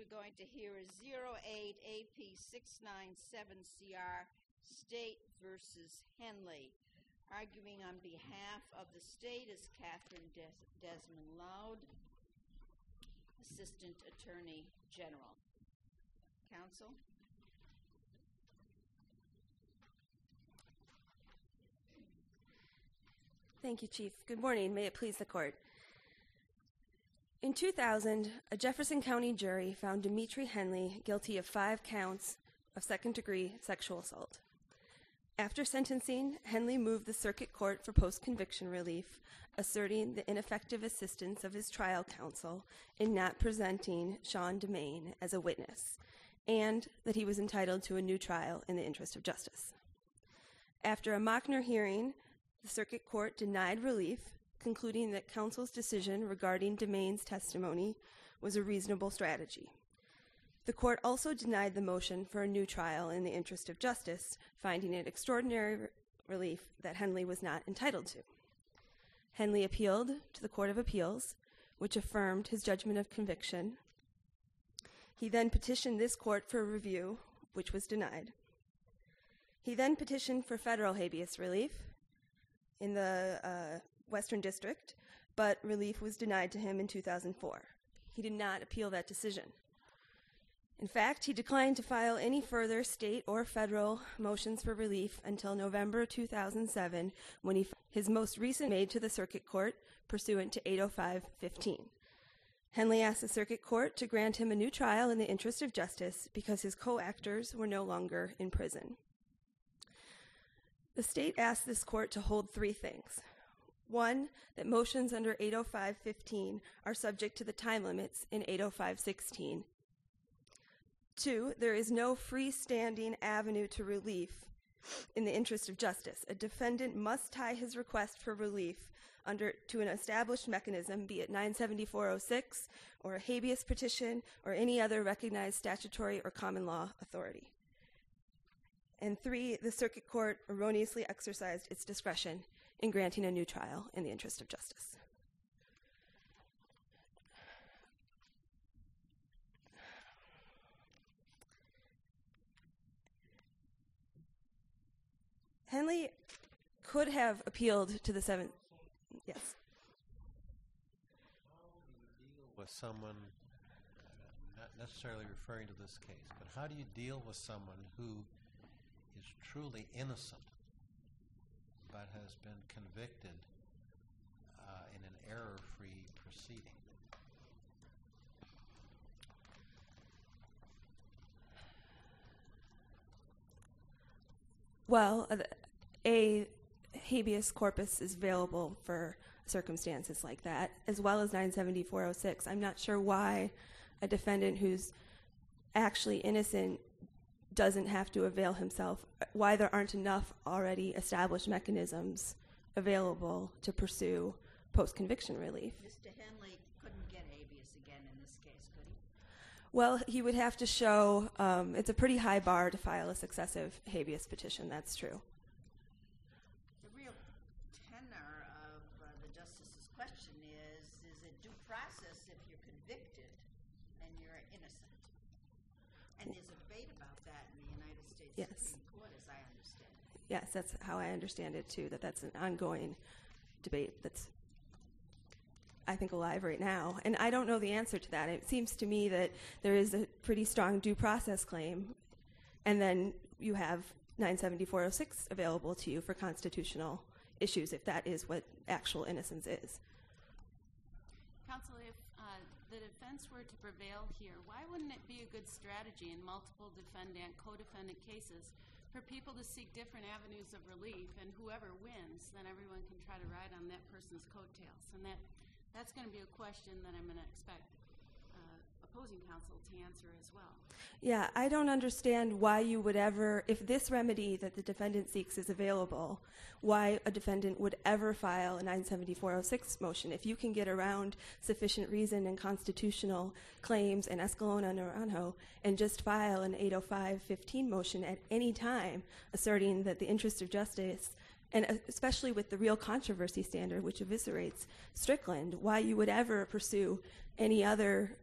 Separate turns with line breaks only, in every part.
we're going to hear is 08 AP 697CR, State versus Henley. Arguing on behalf of the state is Catherine Desmond Loud, Assistant Attorney General. Counsel?
Thank you, Chief. Good morning. May it please the court. In 2000, a Jefferson County jury found Dimitri Henley guilty of 5 counts of second-degree sexual assault. After sentencing, Henley moved the circuit court for post-conviction relief, asserting the ineffective assistance of his trial counsel in not presenting Sean DeMaine as a witness, and that he was entitled to a new trial in the interest of justice. After a Mockner hearing, the circuit court denied relief, concluding that counsel's decision regarding DeMaine's testimony was a reasonable strategy. The court also denied the motion for a new trial in the interest of justice, finding it extraordinary relief that Henley was not entitled to. Henley appealed to the Court of Appeals, which affirmed his judgment of conviction. He then petitioned this court for review, which was denied. He then petitioned for federal habeas relief in the Western District, but relief was denied to him in 2004. He did not appeal that decision. In fact, he declined to file any further state or federal motions for relief until November 2007, when his most recent made to the circuit court pursuant to 805-15. Henley asked the circuit court to grant him a new trial in the interest of justice because his co-actors were no longer in prison. The state asked this court to hold 3 things. 1, that motions under 805-15 are subject to the time limits in 805-16. 2, there is no freestanding avenue to relief in the interest of justice. A defendant must tie his request for relief to an established mechanism, be it 974-06 or a habeas petition or any other recognized statutory or common law authority. And 3, the circuit court erroneously exercised its discretion in granting a new trial in the interest of justice. Henley could have appealed to the 7th. Yes.
How do you deal with someone, not necessarily referring to this case, but how do you deal with someone who is truly innocent but has been convicted in an error-free proceeding?
Well, a habeas corpus is available for circumstances like that, as well as 974-06. I'm not sure why a defendant who's actually innocent doesn't have to avail himself, why there aren't enough already established mechanisms available to pursue post-conviction relief.
Mr. Henley couldn't get habeas again in this case, could he?
Well, he would have to show, it's a pretty high bar to file a successive habeas petition, that's true.
The real tenor of the Justice's question is it due process if you're convicted and you're innocent? And there's a debate about that in the United States Supreme Court, as I understand it.
Yes, that's how I understand it, too, that's an ongoing debate that's, I think, alive right now. And I don't know the answer to that. It seems to me that there is a pretty strong due process claim, and then you have 974-06 available to you for constitutional issues, if that is what actual innocence is.
Counsel, if the defense were to prevail here, why wouldn't it be a good strategy in multiple defendant, co-defendant cases for people to seek different avenues of relief, and whoever wins, then everyone can try to ride on that person's coattails? And that's going to be a question that I'm going to expect opposing counsel to answer as well.
Yeah, I don't understand why you would ever, if this remedy that the defendant seeks is available, why a defendant would ever file a 974-06 motion. If you can get around sufficient reason and constitutional claims in Escalona Naranjo and just file an 805-15 motion at any time asserting that the interest of justice, and especially with the real controversy standard, which eviscerates Strickland, why you would ever pursue any other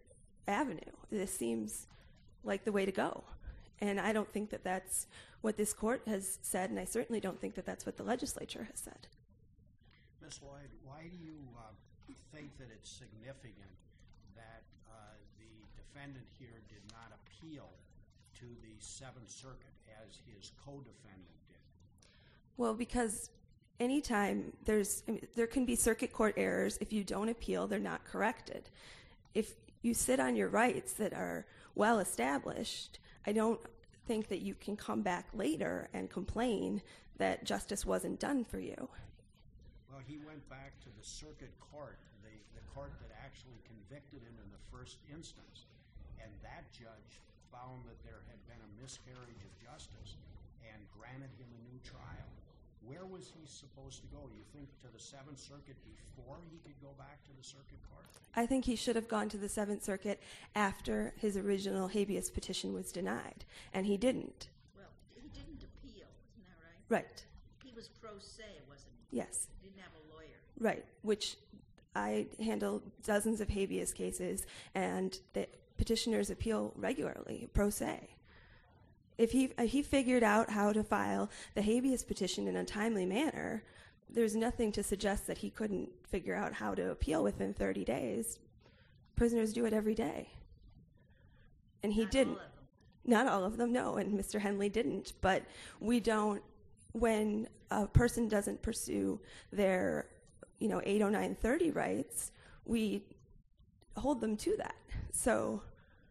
avenue. This seems like the way to go. And I don't think that that's what this court has said, and I certainly don't think that that's what the legislature has said.
Ms. Lloyd, why do you think that it's significant that the defendant here did not appeal to the Seventh Circuit as his co-defendant did?
Well, because anytime there can be circuit court errors. If you don't appeal, they're not corrected. If you sit on your rights that are well established, I don't think that you can come back later and complain that justice wasn't done for you.
Well, he went back to the circuit court, the court that actually convicted him in the first instance, and that judge found that there had been a miscarriage of justice and granted him a new trial. Where was he supposed to go? You think to the Seventh Circuit before he could go back to the circuit court?
I think he should have gone to the Seventh Circuit after his original habeas petition was denied, and he didn't.
Well, he didn't appeal, isn't that right?
Right.
He was pro se, wasn't he?
Yes.
Didn't have a lawyer.
Right, which I handle dozens of habeas cases, and the petitioners appeal regularly, pro se. If he figured out how to file the habeas petition in a timely manner, there's nothing to suggest that he couldn't figure out how to appeal within 30 days. Prisoners do it every day. And he didn't.
All of them.
Not all of them, no, and Mr. Henley didn't. But we don't, when a person doesn't pursue their, 80930 rights, we hold them to that. So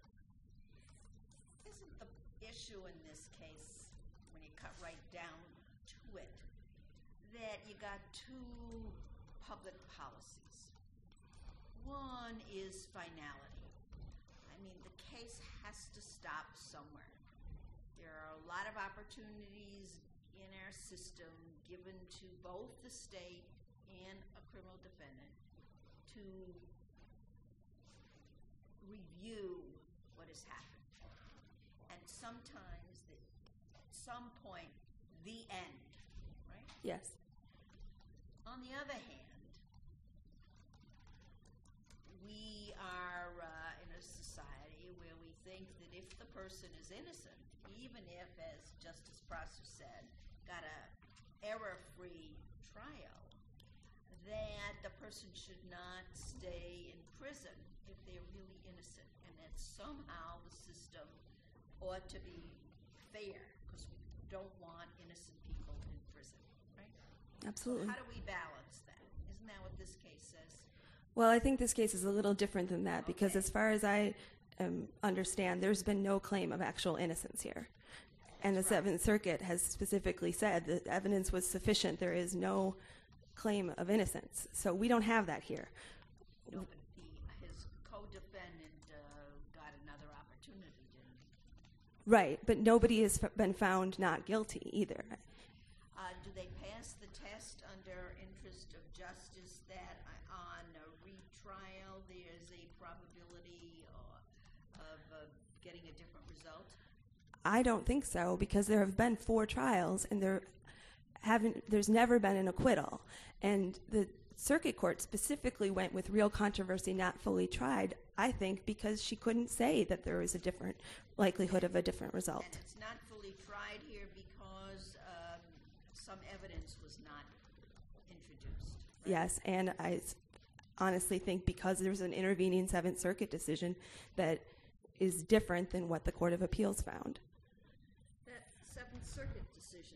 Isn't the issue in this case, when you cut right down to it, that you got two public policies? One is finality. I mean, the case has to stop somewhere. There are a lot of opportunities in our system given to both the state and a criminal defendant to review what has happened. And sometimes, at some point, the end, right?
yes,
On the other hand, we are in a society where we think that if the person is innocent, even if, as Justice Prosser said, got a error-free trial, that the person should not stay in prison if they're really innocent, and that somehow the system ought to be fair, because we don't want innocent people in prison, right?
absolutely.
How do we balance that? Isn't that what this case says?
Well, I think this case is a little different than that because as far as I understand, there's been no claim of actual innocence here. And the Seventh Circuit has specifically said that evidence was sufficient. There is no claim of innocence. So we don't have that here.
No, but his co-defendant got another opportunity, didn't he?
Right, but nobody has been found not guilty either.
Do they pass the test under interest of justice that on a retrial there's a probability of getting a different result?
I don't think so because there have been 4 trials and there's never been an acquittal. And the circuit court specifically went with real controversy not fully tried, I think, because she couldn't say that there was a different likelihood of a different result.
And it's not fully tried here because some evidence was not introduced. Right?
Yes, and I honestly think because there's an intervening Seventh Circuit decision that is different than what the Court of Appeals found.
That Seventh Circuit decision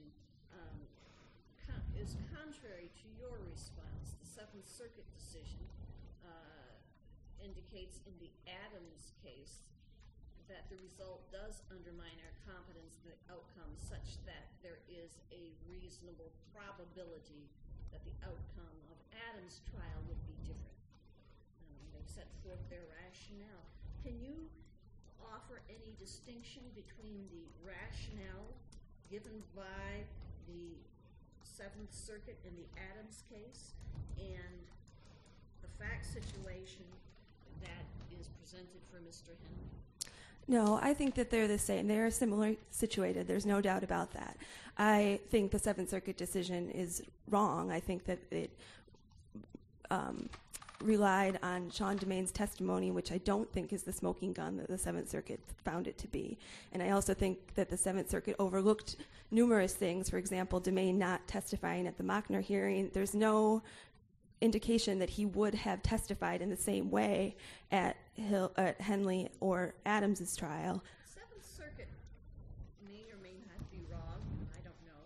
is contrary to your response. The Seventh Circuit decision indicates in the Adams case that the result does undermine our confidence in the outcome such that there is a reasonable probability that the outcome of Adams' trial would be different. They've set forth their rationale. Can you offer any distinction between the rationale given by the Seventh Circuit in the Adams case and the fact situation that is presented for Mr. Henley?
No, I think that they're the same. They're similarly situated. There's no doubt about that. I think the Seventh Circuit decision is wrong. I think that it relied on Sean DeMain's testimony, which I don't think is the smoking gun that the Seventh Circuit found it to be. And I also think that the Seventh Circuit overlooked numerous things. For example, DeMain not testifying at the Mockner hearing. There's no indication that he would have testified in the same way at Henley or Adams's trial.
Seventh Circuit may or may not be wrong. I don't know.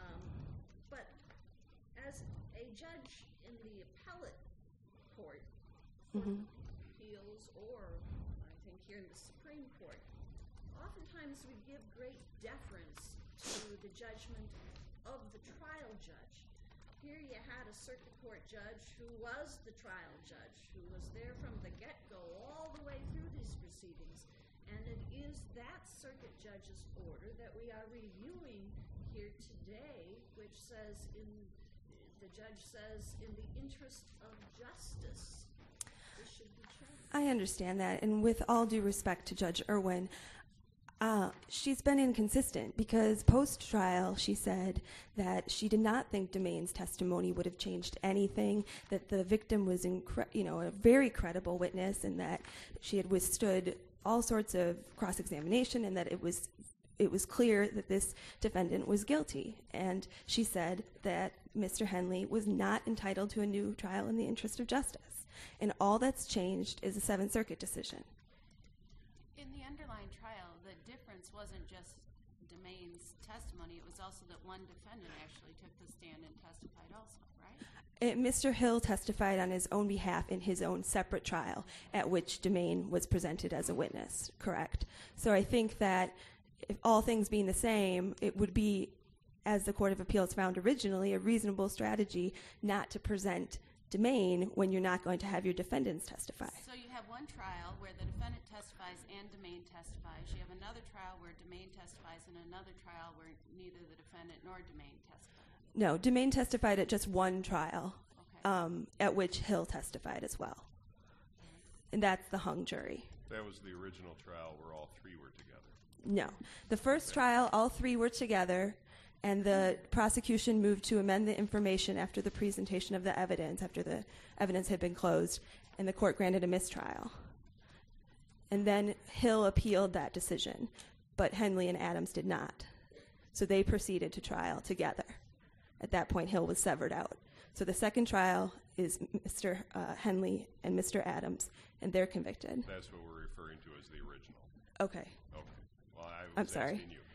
But as a judge in the appellate court for appeals, or I think here in the Supreme Court, oftentimes we give great deference to the judgment of the trial judge. Here you had a circuit court judge who was the trial judge, who was there from the get-go all the way through these proceedings. And it is that circuit judge's order that we are reviewing here today, which says, the judge says, in the interest of justice, this should be changed.
I understand that, and with all due respect to Judge Irwin, she's been inconsistent because post-trial she said that she did not think DeMain's testimony would have changed anything, that the victim was a very credible witness, and that she had withstood all sorts of cross-examination, and that it was clear that this defendant was guilty. And she said that Mr. Henley was not entitled to a new trial in the interest of justice. And all that's changed is a Seventh Circuit decision.
In the underlying trial, the difference wasn't just DeMain's testimony, it was also that one defendant actually took the stand and testified also, right?
Mr. Hill testified on his own behalf in his own separate trial, at which DeMain was presented as a witness, correct? So I think that if all things being the same, it would be, as the Court of Appeals found originally, a reasonable strategy not to present DeMain when you're not going to have your defendants testify.
So you have one trial where the defendant testifies and DeMain testifies. You have another trial where DeMain testifies and another trial where neither the defendant nor DeMain testifies.
No, DeMain testified at just one trial,
Okay.
at which Hill testified as well. And that's the hung jury.
That was the original trial where all three were together.
No. The first trial, all three were together, and the prosecution moved to amend the information after the presentation of the evidence, after the evidence had been closed, and the court granted a mistrial. And then Hill appealed that decision, but Henley and Adams did not. So they proceeded to trial together. At that point, Hill was severed out. So the second trial is Mr. Henley and Mr. Adams, and they're convicted.
That's what we're referring to as the original.
Okay.
Okay. Well, I was
I'm sorry.
asking you.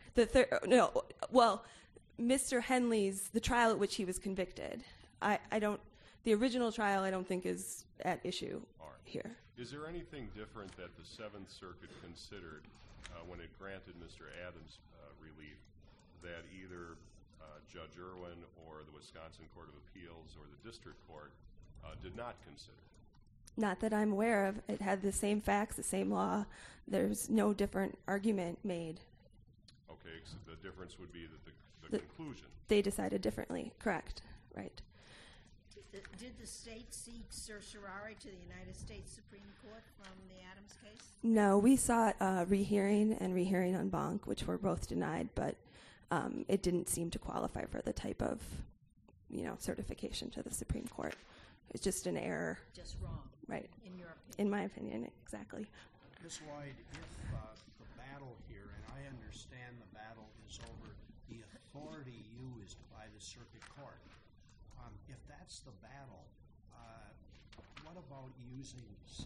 Mr. Henley's, the trial at which he was convicted, the original trial I don't think is at issue
All right.
here.
Is there anything different that the Seventh Circuit considered when it granted Mr. Adams relief that either Judge Irwin or the Wisconsin Court of Appeals or the District Court did not consider?
Not that I'm aware of. It had the same facts, the same law. There's no different argument made.
Okay, so the difference would be that the conclusion.
They decided differently. Correct. Right.
Did the state seek certiorari to the United States Supreme Court from the Adams case?
No, we sought rehearing and rehearing en banc, which were both denied, but it didn't seem to qualify for the type of, certification to the Supreme Court. It's just an error.
Just wrong.
Right.
In your opinion.
In my opinion, exactly.
Ms. Lloyd, if the battle here, and I understand the battle is over the authority used by the circuit court, if that's the battle, what about using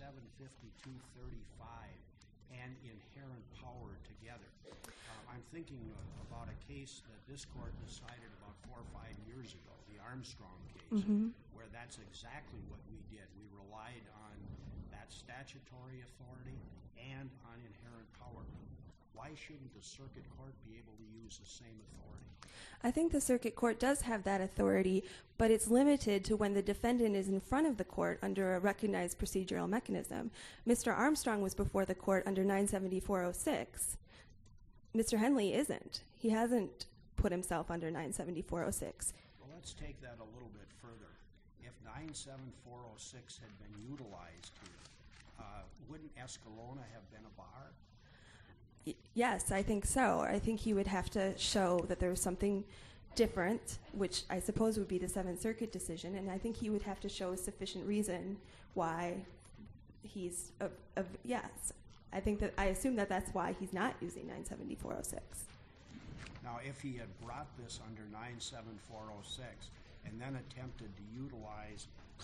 752.35 and inherent power together? I'm thinking about a case that this court decided about 4 or 5 years ago, the Armstrong case, where that's exactly what we did. We relied on that statutory authority and on inherent power. Why shouldn't the circuit court be able to use the same authority?
I think the circuit court does have that authority, but it's limited to when the defendant is in front of the court under a recognized procedural mechanism. Mr. Armstrong was before the court under 97406. Mr. Henley isn't. He hasn't put himself under 97406.
Well, let's take that a little bit further. If 97406 had been utilized here, wouldn't Escalona have been a bar?
Yes, I think so. I think he would have to show that there was something different, which I suppose would be the Seventh Circuit decision, and I think he would have to show sufficient reason why he's yes. I assume that that's why he's not using 97406.
Now, if he had brought this under 97406 and then attempted to utilize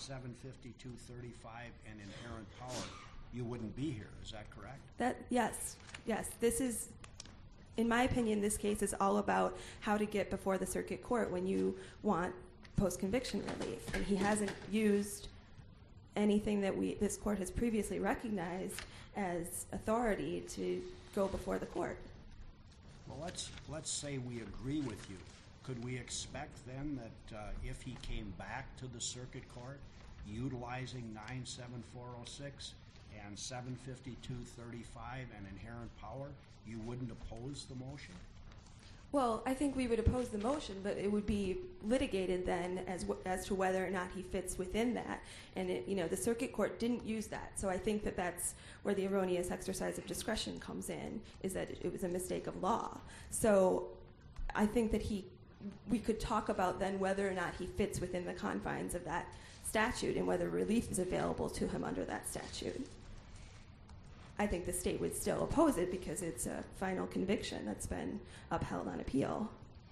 75235 and inherent power, you wouldn't be here. Is that correct?
Yes. This is, in my opinion, this case is all about how to get before the circuit court when you want post-conviction relief, and he hasn't used anything that this court has previously recognized as authority to go before the court.
Well, let's say we agree with you. Could we expect then that if he came back to the circuit court utilizing 97406 and 75235 and inherent power, you wouldn't oppose the motion?
Well, I think we would oppose the motion, but it would be litigated then as to whether or not he fits within that. And the circuit court didn't use that, so I think that that's where the erroneous exercise of discretion comes in, is that it was a mistake of law. So I think that we could talk about then whether or not he fits within the confines of that statute and whether relief is available to him under that statute. I think the state would still oppose it because it's a final conviction that's been upheld on appeal.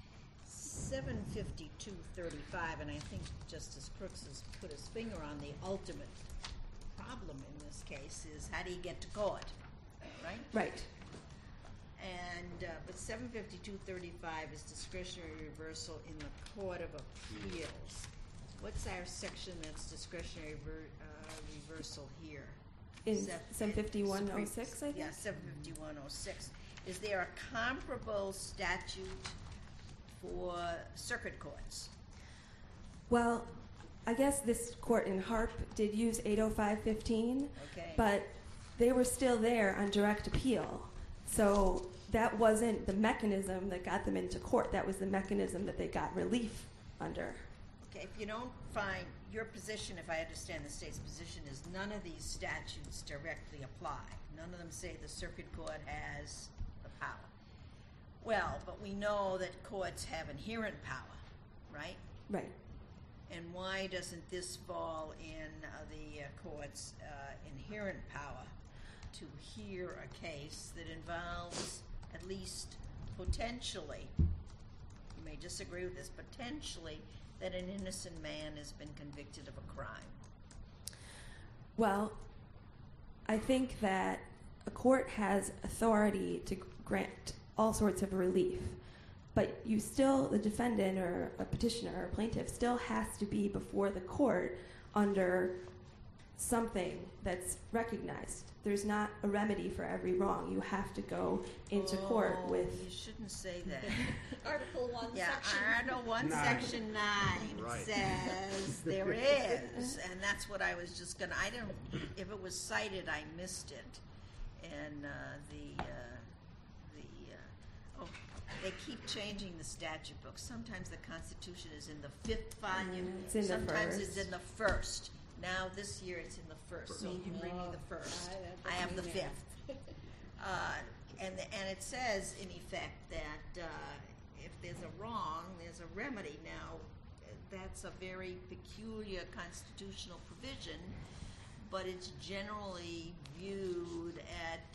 75235, and I think Justice Crooks has put his finger on the ultimate problem in this case, is how do you get to court, right?
Right.
And but 75235 is discretionary reversal in the Court of Appeals. What's our section that's discretionary reversal here?
In 75106, I think?
Yeah, 75106. Is there a comparable statute for circuit courts?
Well, I guess this court in Harp did use 80515,
Okay.
but they were still there on direct appeal. So that wasn't the mechanism that got them into court. That was the mechanism that they got relief under.
Okay, if you don't find your position, if I understand the state's position, is none of these statutes directly apply. None of them say the circuit court has the power. Well, but we know that courts have inherent power, right?
Right.
And why doesn't this fall in the court's inherent power to hear a case that involves at least potentially, you may disagree with this, potentially that an innocent man has been convicted of a crime?
Well, I think that a court has authority to grant all sorts of relief, but you still, the defendant or a petitioner or a plaintiff, still has to be before the court under something that's recognized. There's not a remedy for every wrong. You have to go into court with...
You shouldn't say that.
Article 1,
Yeah,
Section
Article 1,
Nine.
Section 9
Right.
says there is, and that's what I was just gonna, I don't, if it was cited, I missed it. And they keep changing the statute book. Sometimes the Constitution is in the 5th volume.
It's in the
Sometimes
first.
it's in the 1st. Now this year it's in the 1st, so you can bring me the 1st. I have the 5th. And it says, in effect, that if there's a wrong, there's a remedy. Now, that's a very peculiar constitutional provision, but it's generally viewed at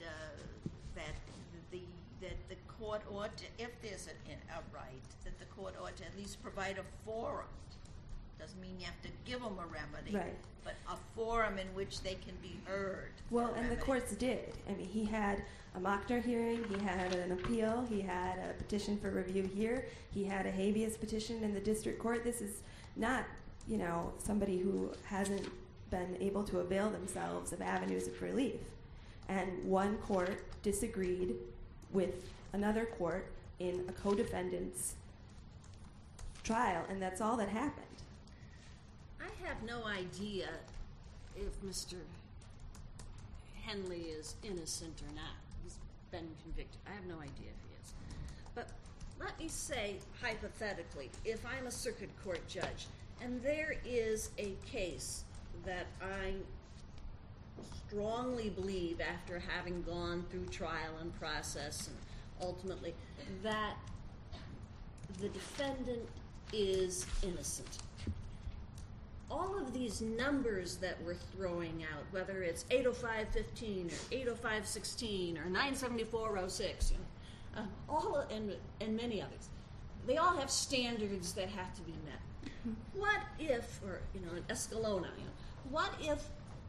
that the court ought to, if there's a right, that the court ought to at least provide a forum. Doesn't mean you have to give them a remedy,
Right.
but a forum in which they can be heard. for
Well,
a
and the
remedy.
courts did. I mean, he had a Mockner hearing, he had an appeal, he had a petition for review here, he had a habeas petition in the district court. This is not, somebody who hasn't been able to avail themselves of avenues of relief. And one court disagreed with another court in a co-defendant's trial, and that's all that happened.
I have no idea if Mr. Henley is innocent or not. He's been convicted. I have no idea if he is. But let me say, hypothetically, if I'm a circuit court judge and there is a case that I strongly believe, after having gone through trial and process and ultimately, that the defendant is innocent. All of these numbers that we're throwing out, whether it's 805.15 or 805.16 or 974.06, and many others, they all have standards that have to be met. What if, or in Escalona, what if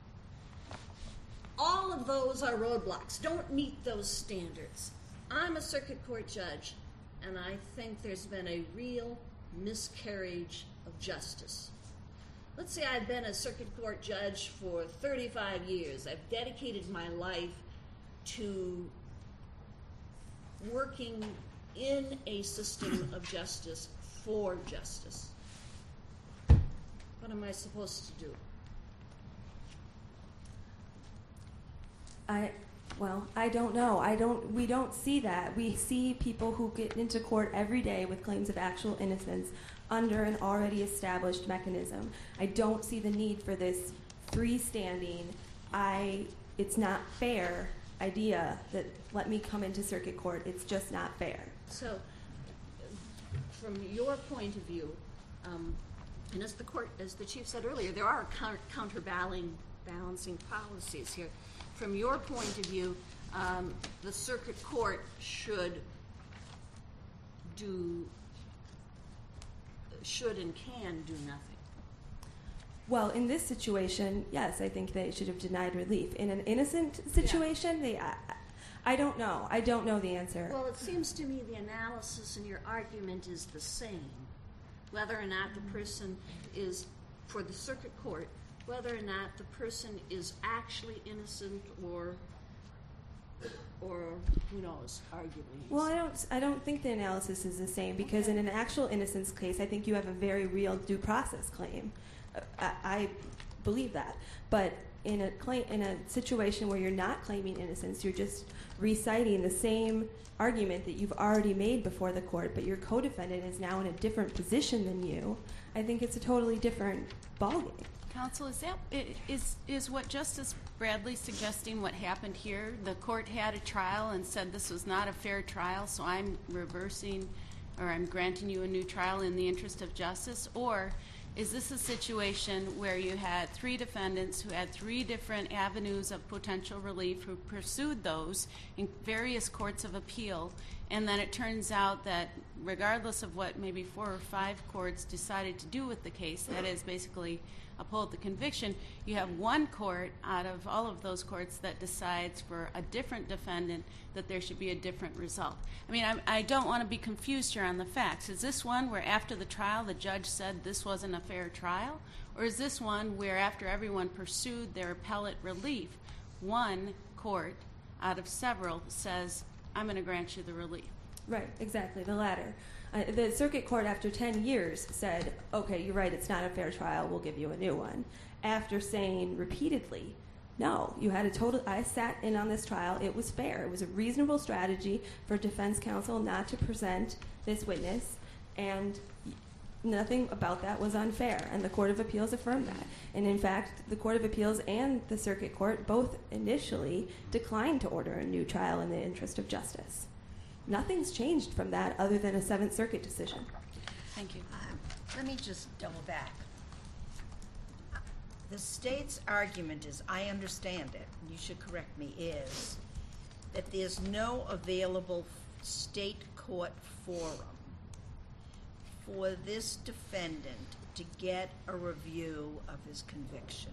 all of those are roadblocks, don't meet those standards? I'm a circuit court judge, and I think there's been a real miscarriage of justice. Let's say I've been a circuit court judge for 35 years. I've dedicated my life to working in a system of justice for justice. What am I supposed to do?
I don't know. We don't see that. We see people who get into court every day with claims of actual innocence under an already established mechanism. I don't see the need for this freestanding, it's not fair idea that let me come into circuit court. It's just not fair.
So, from your point of view, and as the chief said earlier, there are counterbalancing policies here. From your point of view, the circuit court should and can do nothing.
Well, in this situation, yes, I think they should have denied relief. In an innocent situation, I don't know. I don't know the answer.
Well, it seems to me the analysis in your argument is the same. Whether or not the person is, for the circuit court, whether or not the person is actually innocent or who knows, arguably.
Well, I don't think the analysis is the same, because in an actual innocence case, I think you have a very real due process claim. I believe that. But in a situation where you're not claiming innocence, you're just reciting the same argument that you've already made before the court, but your co-defendant is now in a different position than you. I think it's a totally different ballgame.
Counsel, is what Justice Bradley suggesting what happened here? The court had a trial and said this was not a fair trial, so I'm reversing, or I'm granting you a new trial in the interest of justice? Or is this a situation where you had three defendants who had three different avenues of potential relief, who pursued those in various courts of appeal, and then it turns out that regardless of what maybe 4 or 5 courts decided to do with the case, that is basically uphold the conviction, you have one court out of all of those courts that decides for a different defendant that there should be a different result? I mean, I don't want to be confused here on the facts. Is this one where after the trial the judge said this wasn't a fair trial? Or is this one where after everyone pursued their appellate relief, one court out of several says, I'm going to grant you the relief?
Right, exactly, the latter. The circuit court, after 10 years, said, okay, you're right, it's not a fair trial, we'll give you a new one. After saying repeatedly, no, you had I sat in on this trial, it was fair. It was a reasonable strategy for defense counsel not to present this witness, and nothing about that was unfair, and the Court of Appeals affirmed that. And in fact, the Court of Appeals and the circuit court both initially declined to order a new trial in the interest of justice. Nothing's changed from that other than a Seventh Circuit decision.
Thank you.
Let me just double back. The state's argument is, I understand it, you should correct me, is that there's no available state court forum for this defendant to get a review of his conviction.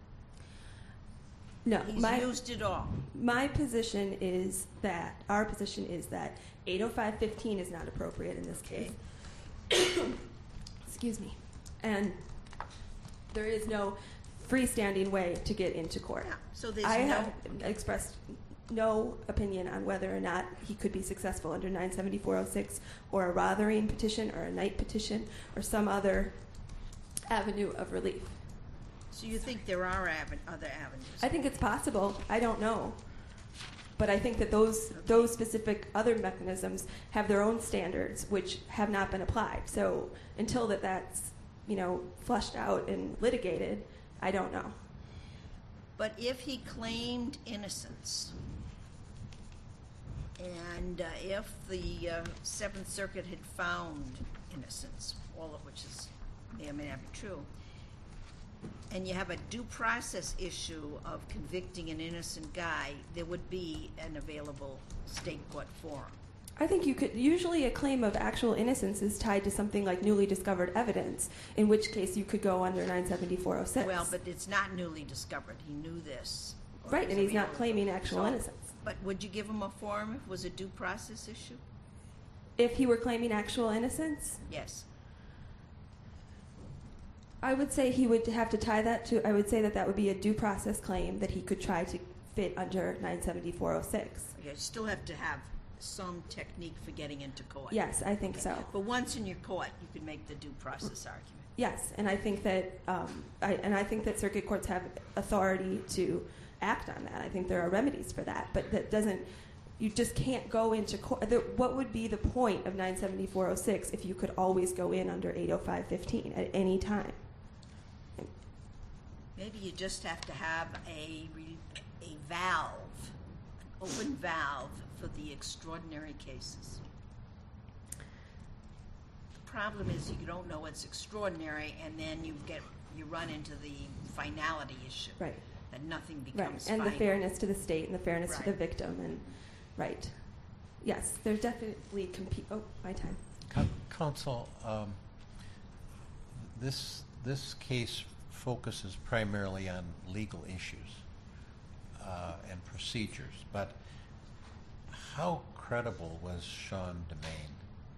No,
He's used it all.
My position is that, our position is that 805.15 is not appropriate in this case. Excuse me. And there is no freestanding way to get into court.
Yeah, so there's
I have expressed no opinion on whether or not he could be successful under 974.06 or a Rothering petition or a Knight petition or some other avenue of relief.
So you think there are other avenues?
I think it's possible. I don't know. But I think that those specific other mechanisms have their own standards, which have not been applied. So until that's flushed out and litigated, I don't know.
But if he claimed innocence and And if the Seventh Circuit had found innocence, all of which may or may not be true, and you have a due process issue of convicting an innocent guy, there would be an available state court forum.
I think you could. Usually, a claim of actual innocence is tied to something like newly discovered evidence, in which case you could go under 97406.
Well, but it's not newly discovered. He knew this. Or
right,
it was
and he's not
available.
claiming actual
So-
innocence.
But would you give him a forum if it was a due process issue?
If he were claiming actual innocence,
Yes.
I would say he would have to tie that to. I would say that would be a due process claim that he could try to fit under 97406.
You still have to have some technique for getting into court.
Yes, I think so.
But once in your court, you can make the due process argument.
Yes, and I think that I think that circuit courts have authority to act on that. I think there are remedies for that, but that doesn't. You just can't go into court. What would be the point of 97406 if you could always go in under 80515 at any time?
Maybe you just have to have a valve, an open valve for the extraordinary cases. The problem is you don't know what's extraordinary, and then you run into the finality issue.
Right.
That nothing
Right,
becomes
and the
final.
fairness to the state and the fairness to the
Right.
victim, and right. Yes, there's definitely Oh, my time.
Counsel, this case focuses primarily on legal issues and procedures, but how credible was Sean Demain?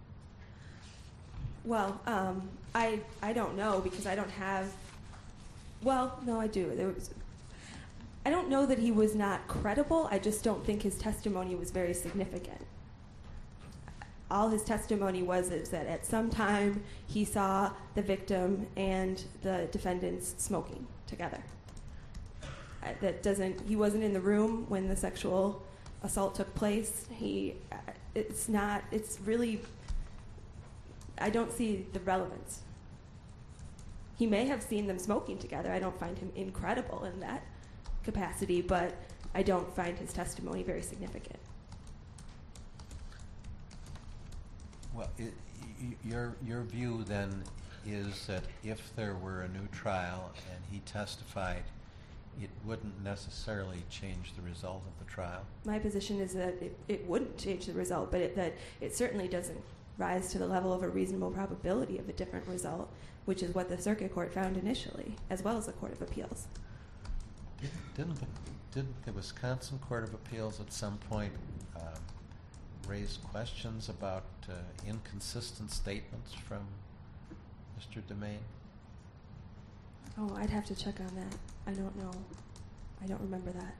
Well, I don't know because I don't have. Well, no, I do. I don't know that he was not credible. I just don't think his testimony was very significant. All his testimony was is that at some time he saw the victim and the defendants smoking together. He wasn't in the room when the sexual assault took place. It's really, I don't see the relevance. He may have seen them smoking together. I don't find him incredible in that capacity, but I don't find his testimony very significant.
Well, your view then is that if there were a new trial and he testified, it wouldn't necessarily change the result of the trial?
My position is that it wouldn't change the result, but that it certainly doesn't rise to the level of a reasonable probability of a different result, which is what the circuit court found initially, as well as the Court of Appeals.
Didn't the Wisconsin Court of Appeals at some point raise questions about inconsistent statements from Mr. Demain?
Oh, I'd have to check on that. I don't know. I don't remember that.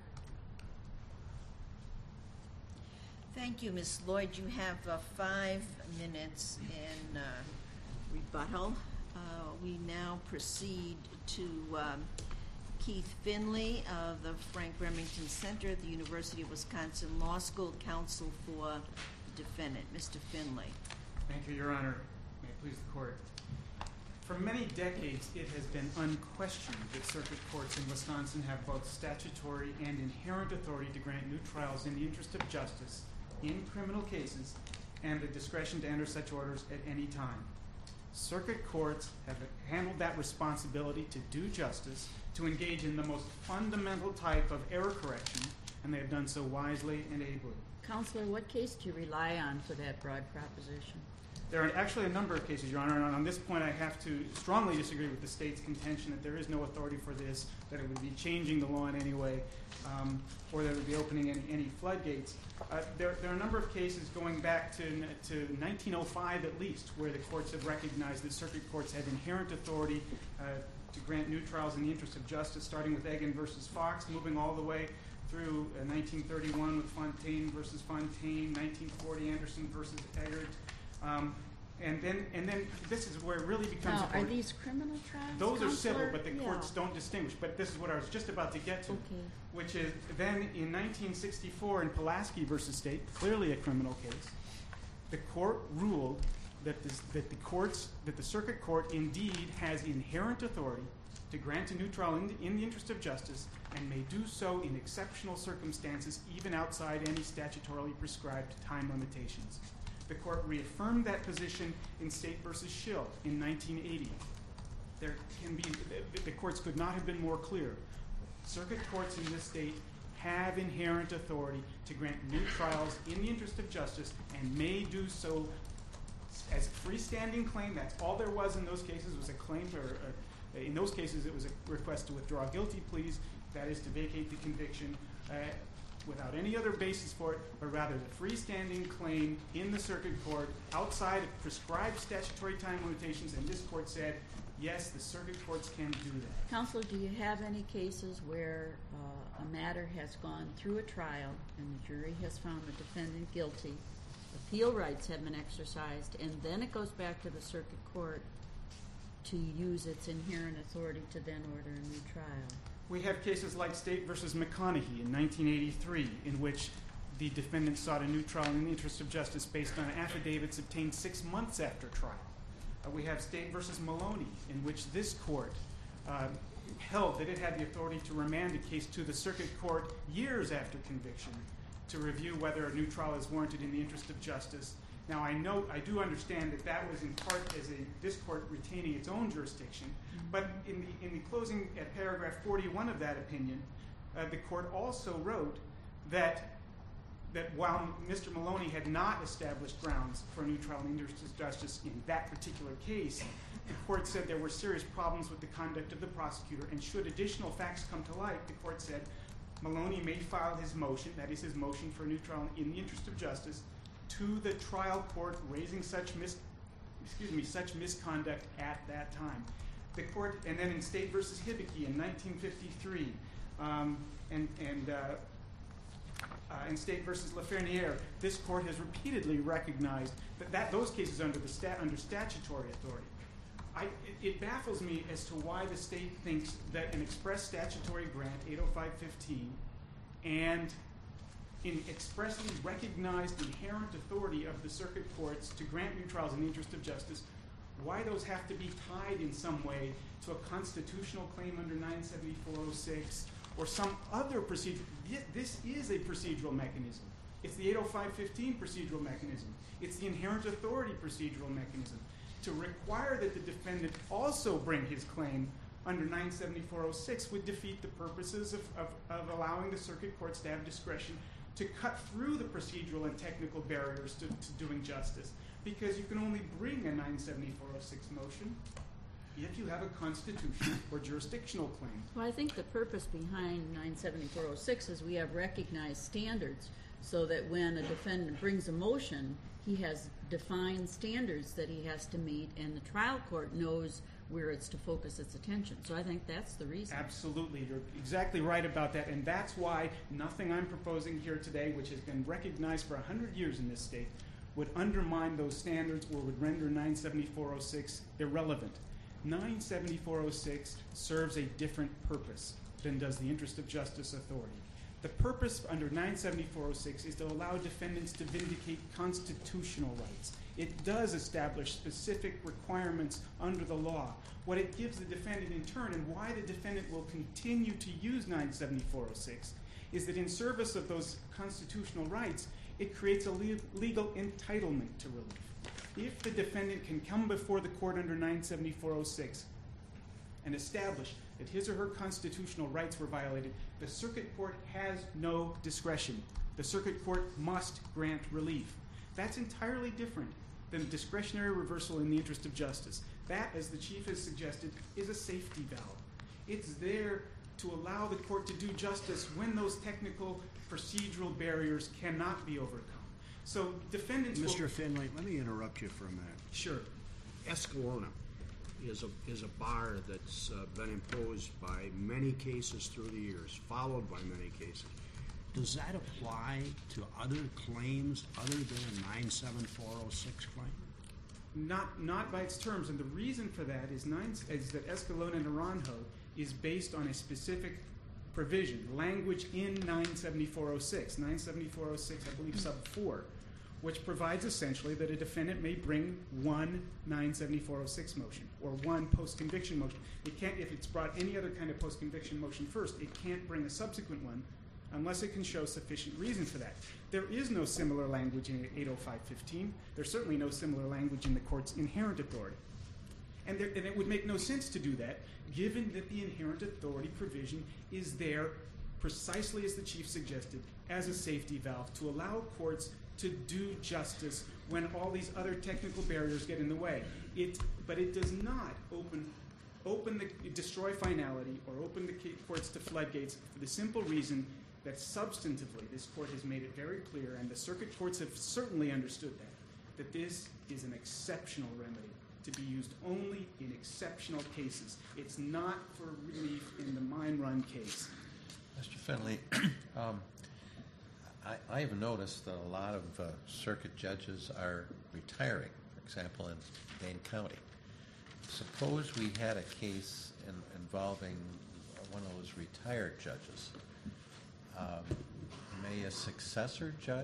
Thank you, Ms. Lloyd. You have 5 minutes in rebuttal. We now proceed to Keith Finley of the Frank Remington Center at the University of Wisconsin Law School, counsel for the defendant. Mr. Finley.
Thank you, Your Honor. May it please the Court. For many decades, it has been unquestioned that circuit courts in Wisconsin have both statutory and inherent authority to grant new trials in the interest of justice in criminal cases and the discretion to enter such orders at any time. Circuit courts have handled that responsibility to do justice, to engage in the most fundamental type of error correction, and they have done so wisely and ably.
Counselor, what case do you rely on for that broad proposition?
There are actually a number of cases, Your Honor, and on this point I have to strongly disagree with the state's contention that there is no authority for this, that it would be changing the law in any way, or that it would be opening any floodgates. There are a number of cases going back to 1905 at least, where the courts have recognized that circuit courts have inherent authority to grant new trials in the interest of justice, starting with Egan versus Fox, moving all the way through 1931 with Fontaine versus Fontaine, 1940 Anderson versus Eggert. And then this is where it really becomes
Now, are
important.
these criminal trials?
Those are civil,
Counselor?
but the courts don't distinguish. But this is what I was just about to get to,
Okay.
which is then in 1964 in Pulaski versus State, clearly a criminal case, the court ruled that the circuit court indeed has inherent authority to grant a new trial in the interest of justice and may do so in exceptional circumstances, even outside any statutorily prescribed time limitations. The court reaffirmed that position in State v. Schill in 1980. The courts could not have been more clear. Circuit courts in this state have inherent authority to grant new trials in the interest of justice and may do so as a freestanding claim. That's all there was in those cases, was a claim, in those cases it was a request to withdraw guilty pleas, that is to vacate the conviction without any other basis for it, but rather the freestanding claim in the circuit court outside of prescribed statutory time limitations, and this court said, yes, the circuit courts can do that.
Counsel, do you have any cases where a matter has gone through a trial and the jury has found the defendant guilty, appeal rights have been exercised, and then it goes back to the circuit court to use its inherent authority to then order a new trial?
We have cases like State v. McConaughey in 1983, in which the defendant sought a new trial in the interest of justice based on affidavits obtained 6 months after trial. We have State v. Maloney, in which this court held that it had the authority to remand a case to the circuit court years after conviction to review whether a new trial is warranted in the interest of justice. Now, I do understand that was in part as this court retaining its own jurisdiction, but in the closing at paragraph 41 of that opinion, the court also wrote that while Mr. Maloney had not established grounds for a new trial in the interest of justice in that particular case, the court said there were serious problems with the conduct of the prosecutor, and should additional facts come to light, the court said Maloney may file his motion, that is his motion for a new trial in the interest of justice, to the trial court raising such misconduct at that time. The court, and then in State v. Hibiki in 1953, in State v. Laferniere, this court has repeatedly recognized that those cases under statutory authority. It baffles me as to why the state thinks that an express statutory grant, 805.15, and in expressly recognized inherent authority of the circuit courts to grant new trials in the interest of justice, why those have to be tied in some way to a constitutional claim under 97406 or some other procedure. This is a procedural mechanism. It's the 805.15 procedural mechanism. It's the inherent authority procedural mechanism. To require that the defendant also bring his claim under 97406 would defeat the purposes of allowing the circuit courts to have discretion to cut through the procedural and technical barriers to doing justice. Because you can only bring a 97406 motion if you have a constitutional or jurisdictional claim.
Well, I think the purpose behind 97406 is we have recognized standards so that when a defendant brings a motion, he has defined standards that he has to meet, and the trial court knows where it's to focus its attention. So I think that's the reason.
Absolutely. You're exactly right about that, and that's why nothing I'm proposing here today, which has been recognized for 100 years in this state, would undermine those standards or would render 97406 irrelevant. 97406 serves a different purpose than does the interest of justice authority. The purpose under 97406 is to allow defendants to vindicate constitutional rights. It does establish specific requirements under the law. What it gives the defendant in turn, and why the defendant will continue to use 97406, is that in service of those constitutional rights, it creates a legal entitlement to relief. If the defendant can come before the court under 97406 and establish that his or her constitutional rights were violated, the circuit court has no discretion. The circuit court must grant relief. That's entirely different than discretionary reversal in the interest of justice. That, as the Chief has suggested, is a safety valve. It's there to allow the court to do justice when those technical procedural barriers cannot be overcome. So defendants
Mr. Finley, let me interrupt you for a minute.
Sure.
Escalona is a bar that's been imposed by many cases through the years, followed by many cases. Does that apply to other claims other than a 97406 claim?
Not by its terms, and the reason for that is that Escalona Naranjo is based on a specific provision, language in 97406. 97406, I believe, sub 4, which provides essentially that a defendant may bring one 97406 motion or one post-conviction motion. It can't, if it's brought any other kind of post-conviction motion first, it can't bring a subsequent one unless it can show sufficient reason for that. There is no similar language in 80515. There's certainly no similar language in the court's inherent authority. And it would make no sense to do that, given that the inherent authority provision is there precisely as the Chief suggested, as a safety valve to allow courts to do justice when all these other technical barriers get in the way. But it does not destroy finality or open the courts to floodgates for the simple reason that substantively this court has made it very clear, and the circuit courts have certainly understood that this is an exceptional remedy to be used only in exceptional cases. It's not for relief in the mine run case.
Mr. Finley, I have noticed that a lot of circuit judges are retiring, for example, in Dane County. Suppose we had a case involving one of those retired judges. May a successor judge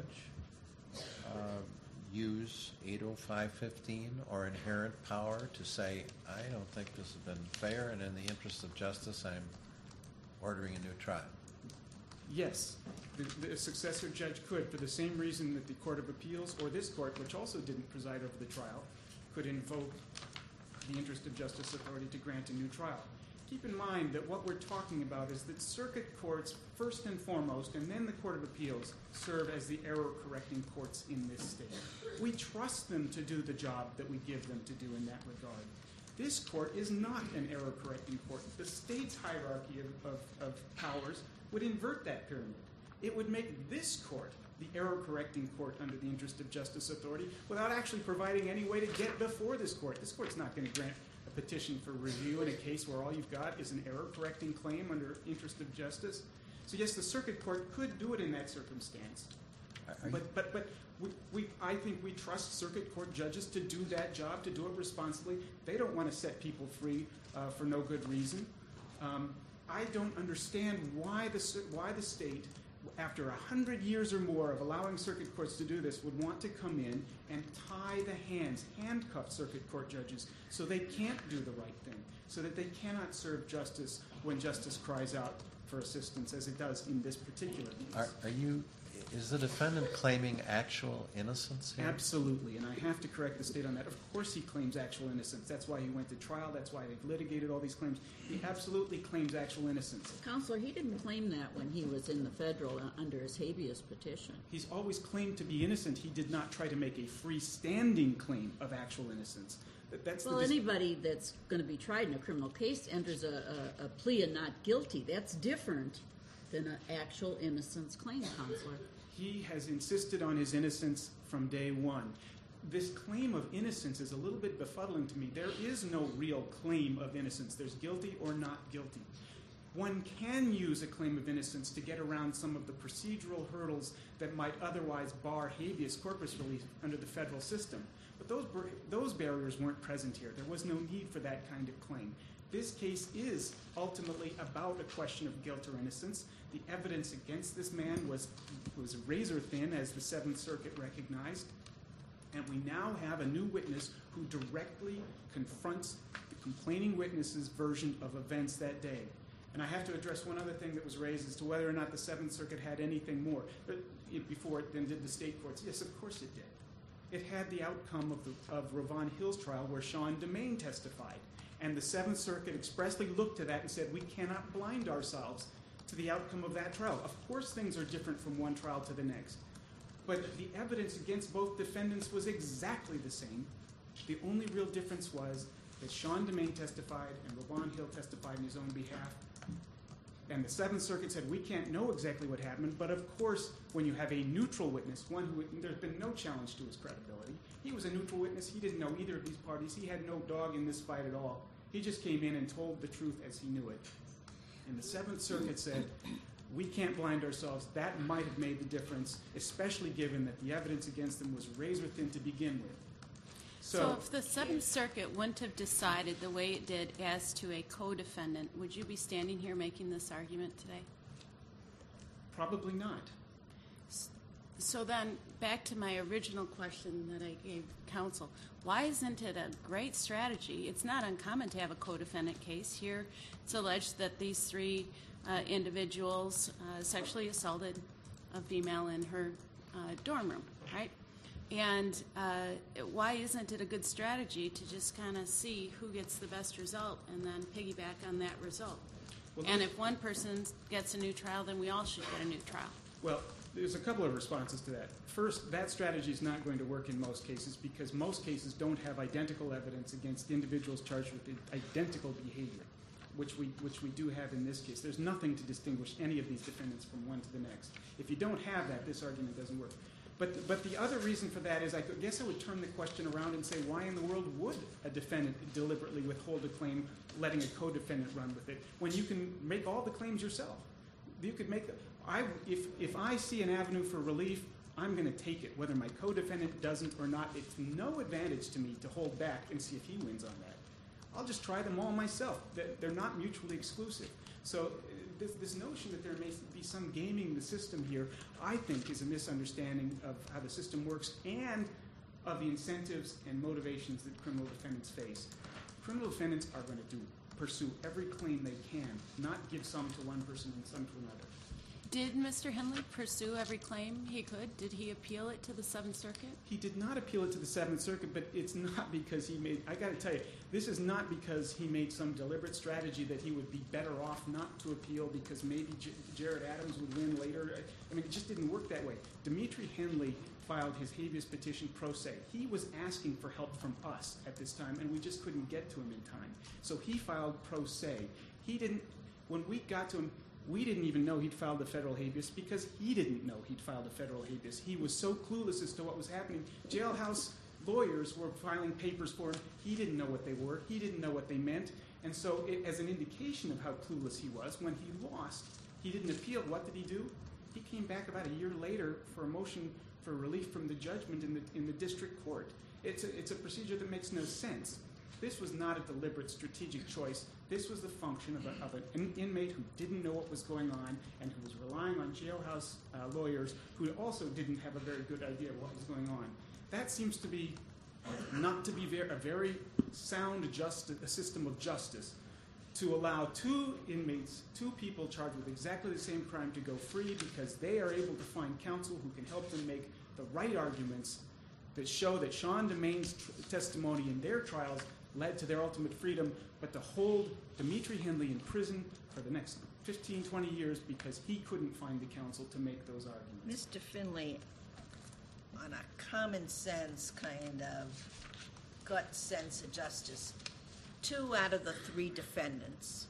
use 80515 or inherent power to say, I don't think this has been fair, and in the interest of justice, I'm ordering a new trial?
Yes, the successor judge could, for the same reason that the Court of Appeals or this court, which also didn't preside over the trial, could invoke the interest of justice authority to grant a new trial. Keep in mind that what we're talking about is that circuit courts, first and foremost, and then the Court of Appeals, serve as the error-correcting courts in this state. We trust them to do the job that we give them to do in that regard. This court is not an error-correcting court. The state's hierarchy of powers would invert that pyramid. It would make this court the error-correcting court under the interest of justice authority without actually providing any way to get before this court. This court's not going to grant a petition for review in a case where all you've got is an error-correcting claim under interest of justice. So yes, the circuit court could do it in that circumstance. But I think we trust circuit court judges to do that job, to do it responsibly. They don't want to set people free for no good reason. I don't understand why the state, after 100 years or more of allowing circuit courts to do this, would want to come in and tie the hands, handcuff circuit court judges so they can't do the right thing, so that they cannot serve justice when justice cries out for assistance, as it does in this particular case.
Is the defendant claiming actual innocence here?
Absolutely, and I have to correct the state on that. Of course he claims actual innocence. That's why he went to trial. That's why they've litigated all these claims. He absolutely claims actual innocence.
Counselor, he didn't claim that when he was in the federal under his habeas petition.
He's always claimed to be innocent. He did not try to make a freestanding claim of actual innocence.
Anybody that's going to be tried in a criminal case enters a plea of not guilty. That's different than an actual innocence claim, Counselor.
He has insisted on his innocence from day one. This claim of innocence is a little bit befuddling to me. There is no real claim of innocence. There's guilty or not guilty. One can use a claim of innocence to get around some of the procedural hurdles that might otherwise bar habeas corpus relief under the federal system. But those barriers weren't present here. There was no need for that kind of claim. This case is ultimately about a question of guilt or innocence. The evidence against this man was razor thin, as the Seventh Circuit recognized. And we now have a new witness who directly confronts the complaining witness's version of events that day. And I have to address one other thing that was raised as to whether or not the Seventh Circuit had anything more before it then did the state courts. Yes, of course it did. It had the outcome of Ravon Hill's trial where Sean DeMaine testified. And the Seventh Circuit expressly looked to that and said, we cannot blind ourselves to the outcome of that trial. Of course things are different from one trial to the next. But the evidence against both defendants was exactly the same. The only real difference was that Sean DeMaine testified and Ravon Hill testified in his own behalf. And the Seventh Circuit said, we can't know exactly what happened, but of course, when you have a neutral witness, one who there's been no challenge to his credibility, he was a neutral witness, he didn't know either of these parties, he had no dog in this fight at all. He just came in and told the truth as he knew it. And the Seventh Circuit said, we can't blind ourselves. That might have made the difference, especially given that the evidence against them was razor thin to begin with.
So if the Seventh Circuit wouldn't have decided the way it did as to a co-defendant, would you be standing here making this argument today?
Probably not.
So then, back to my original question that I gave counsel, why isn't it a great strategy? It's not uncommon to have a co-defendant case. Here, it's alleged that these three individuals sexually assaulted a female in her dorm room, right? And why isn't it a good strategy to just kind of see who gets the best result and then piggyback on that result?
Well,
and if one person gets a new trial, then we all should get a new trial.
Well, there's a couple of responses to that. First, that strategy is not going to work in most cases because most cases don't have identical evidence against individuals charged with identical behavior, which we do have in this case. There's nothing to distinguish any of these defendants from one to the next. If you don't have that, this argument doesn't work. But the other reason for that is I guess I would turn the question around and say, why in the world would a defendant deliberately withhold a claim, letting a co-defendant run with it, when you can make all the claims yourself? You could make if I see an avenue for relief, I'm going to take it, whether my co-defendant doesn't or not. It's no advantage to me to hold back and see if he wins on that. I'll just try them all myself. They're not mutually exclusive. So this notion that there may be some gaming the system here, I think, is a misunderstanding of how the system works and of the incentives and motivations that criminal defendants face. Criminal defendants are going to pursue every claim they can, not give some to one person and some to another.
Did Mr. Henley pursue every claim he could? Did he appeal it to the Seventh Circuit?
He did not appeal it to the Seventh Circuit, but it's not because he made, I got to tell you, this is not because he made some deliberate strategy that he would be better off not to appeal because maybe Jared Adams would win later. I mean, it just didn't work that way. Dimitri Henley filed his habeas petition pro se. He was asking for help from us at this time, and we just couldn't get to him in time. So he filed pro se. He didn't, when we got to him, we didn't even know he'd filed a federal habeas because he didn't know he'd filed a federal habeas. He was so clueless as to what was happening. Jailhouse lawyers were filing papers for him. He didn't know what they were. He didn't know what they meant. And so as an indication of how clueless he was, when he lost, he didn't appeal. What did he do? He came back about a year later for a motion for relief from the judgment in the district court. It's a procedure that makes no sense. This was not a deliberate strategic choice. This was the function of an inmate who didn't know what was going on and who was relying on jailhouse lawyers who also didn't have a very good idea of what was going on. That seems to be not to be a very sound system of justice to allow two inmates, two people charged with exactly the same crime to go free because they are able to find counsel who can help them make the right arguments that show that Sean DeMain's testimony in their trials led to their ultimate freedom, but to hold Dimitri Henley in prison for the next 15, 20 years because he couldn't find the counsel to make those arguments.
Mr. Finley, on a common sense kind of gut sense of justice, 2 out of the 3 defendants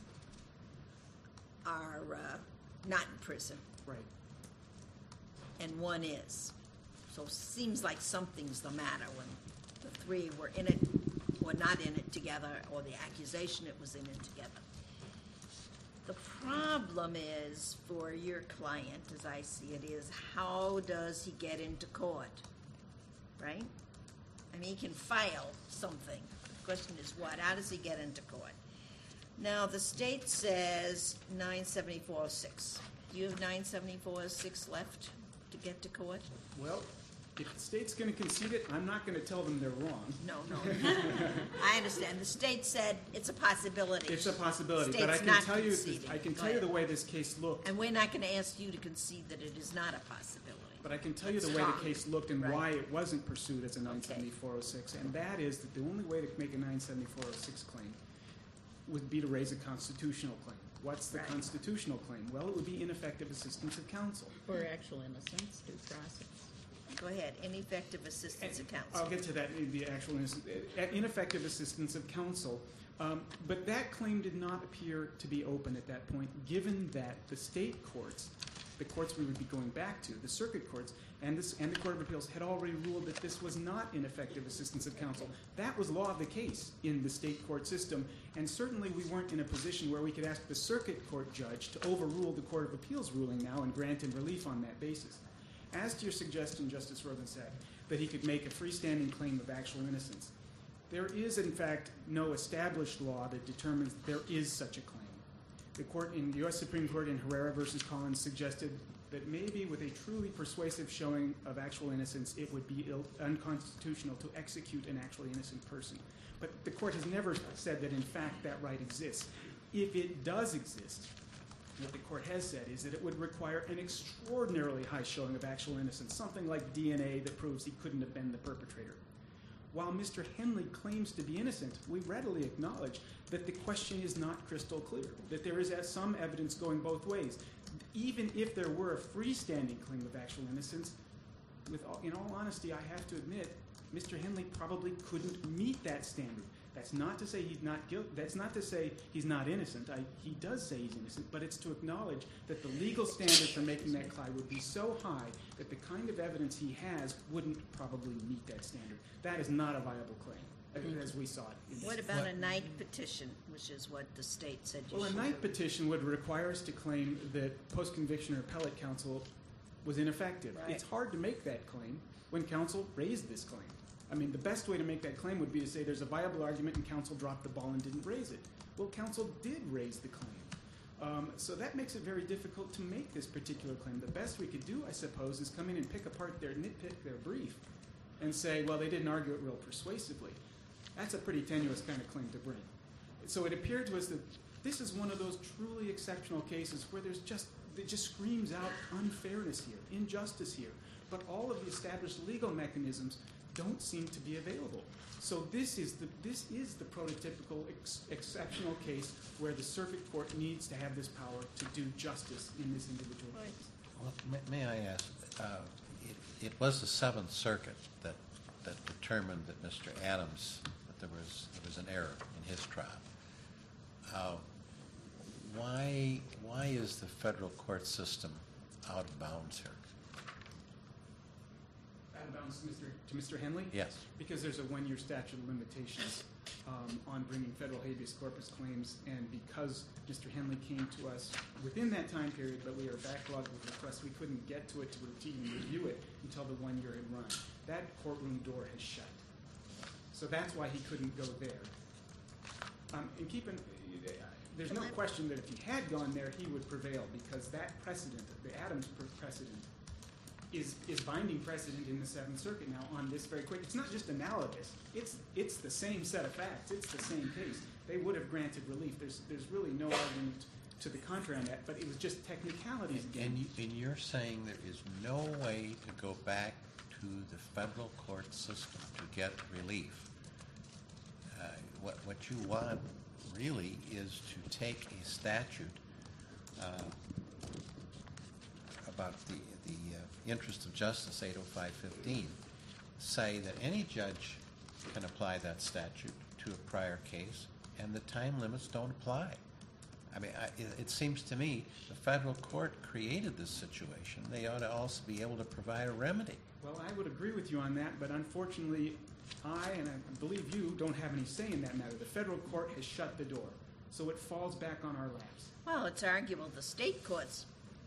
are not in prison.
Right.
And 1 is. So it seems like something's the matter when the 3 were in it or not in it together, or the accusation it was in it together. The problem is, for your client, as I see it, is how does he get into court, right? I mean, he can file something. The question is what? How does he get into court? Now, the state says 97406. Do you have 97406 left to get to court?
Well, if the state's going to concede it, I'm not going to tell them they're wrong.
No. I understand. The state said it's a possibility.
It's a possibility,
State's
but I can
not
tell you,
conceding.
I can
Go
tell you
ahead.
the way this case looked.
And we're not going to ask you to concede that it is not a possibility.
But I can tell you
It's
the way
wrong.
the case looked and
Right.
why it wasn't pursued as a 97406, and that is that the only way to make a 97406 claim would be to raise a constitutional claim. What's the
Right.
constitutional claim? Well, it would be ineffective assistance of counsel.
For actual innocence, due process.
Go ahead. Ineffective assistance of counsel.
I'll get to that in the actual ineffective assistance of counsel. But that claim did not appear to be open at that point, given that the state courts, the courts we would be going back to, the circuit courts, and the Court of Appeals had already ruled that this was not ineffective assistance of counsel. That was law of the case in the state court system, and certainly we weren't in a position where we could ask the circuit court judge to overrule the Court of Appeals ruling now and grant him relief on that basis. As to your suggestion, Justice Rosensack, that he could make a freestanding claim of actual innocence, there is, in fact, no established law that determines there is such a claim. The court in the U.S. Supreme Court in Herrera v. Collins suggested that maybe with a truly persuasive showing of actual innocence, it would be unconstitutional to execute an actually innocent person. But the court has never said that, in fact, that right exists. If it does exist, what the court has said is that it would require an extraordinarily high showing of actual innocence, something like DNA that proves he couldn't have been the perpetrator. While Mr. Henley claims to be innocent, we readily acknowledge that the question is not crystal clear, that there is some evidence going both ways. Even if there were a freestanding claim of actual innocence, in all honesty, I have to admit, Mr. Henley probably couldn't meet that standard. That's not to say he's not guilty. That's not to say he's not innocent. He does say he's innocent, but it's to acknowledge that the legal standard for making that claim would be so high that the kind of evidence he has wouldn't probably meet that standard. That is not a viable claim, as we saw it.
What about a Knight petition, which is what the state said you
Well,
should
a Knight
do?
petition would require us to claim that post-conviction or appellate counsel was ineffective.
Right.
It's hard to make that claim when counsel raised this claim. I mean, the best way to make that claim would be to say there's a viable argument and counsel dropped the ball and didn't raise it. Well, counsel did raise the claim. So that makes it very difficult to make this particular claim. The best we could do, I suppose, is come in and nitpick their brief and say, well, they didn't argue it real persuasively. That's a pretty tenuous kind of claim to bring. So it appeared to us that this is one of those truly exceptional cases where it just screams out unfairness here, injustice here. But all of the established legal mechanisms don't seem to be available. So this is the prototypical exceptional case where the circuit court needs to have this power to do justice in this individual case.
Well, may I ask, it was the Seventh Circuit that determined that Mr. Adams, that there was an error in his trial. Why is the federal court system out of bounds here?
Out of bounds to Mr. Henley?
Yes.
Because there's a one-year statute of limitations on bringing federal habeas corpus claims, and because Mr. Henley came to us within that time period, but we are backlogged with requests, we couldn't get to it to routinely review it until the 1 year had run. That courtroom door has shut. So that's why he couldn't go there. There's no question that if he had gone there, he would prevail, because that precedent, the Adams precedent, is binding precedent in the Seventh Circuit now on this very quick. It's not just analogous. It's the same set of facts. It's the same case. They would have granted relief. There's really no argument to the contrary on that, but it was just technicalities again.
And you're saying there is no way to go back to the federal court system to get relief. What you want really is to take a statute about the interest of justice, 805.15, say that any judge can apply that statute to a prior case, and the time limits don't apply. I mean, it seems to me the federal court created this situation. They ought to also be able to provide a remedy.
Well, I would agree with you on that, but unfortunately, I, and I believe you, don't have any say in that matter. The federal court has shut the door, so it falls back on our laps.
Well, it's arguable the state courts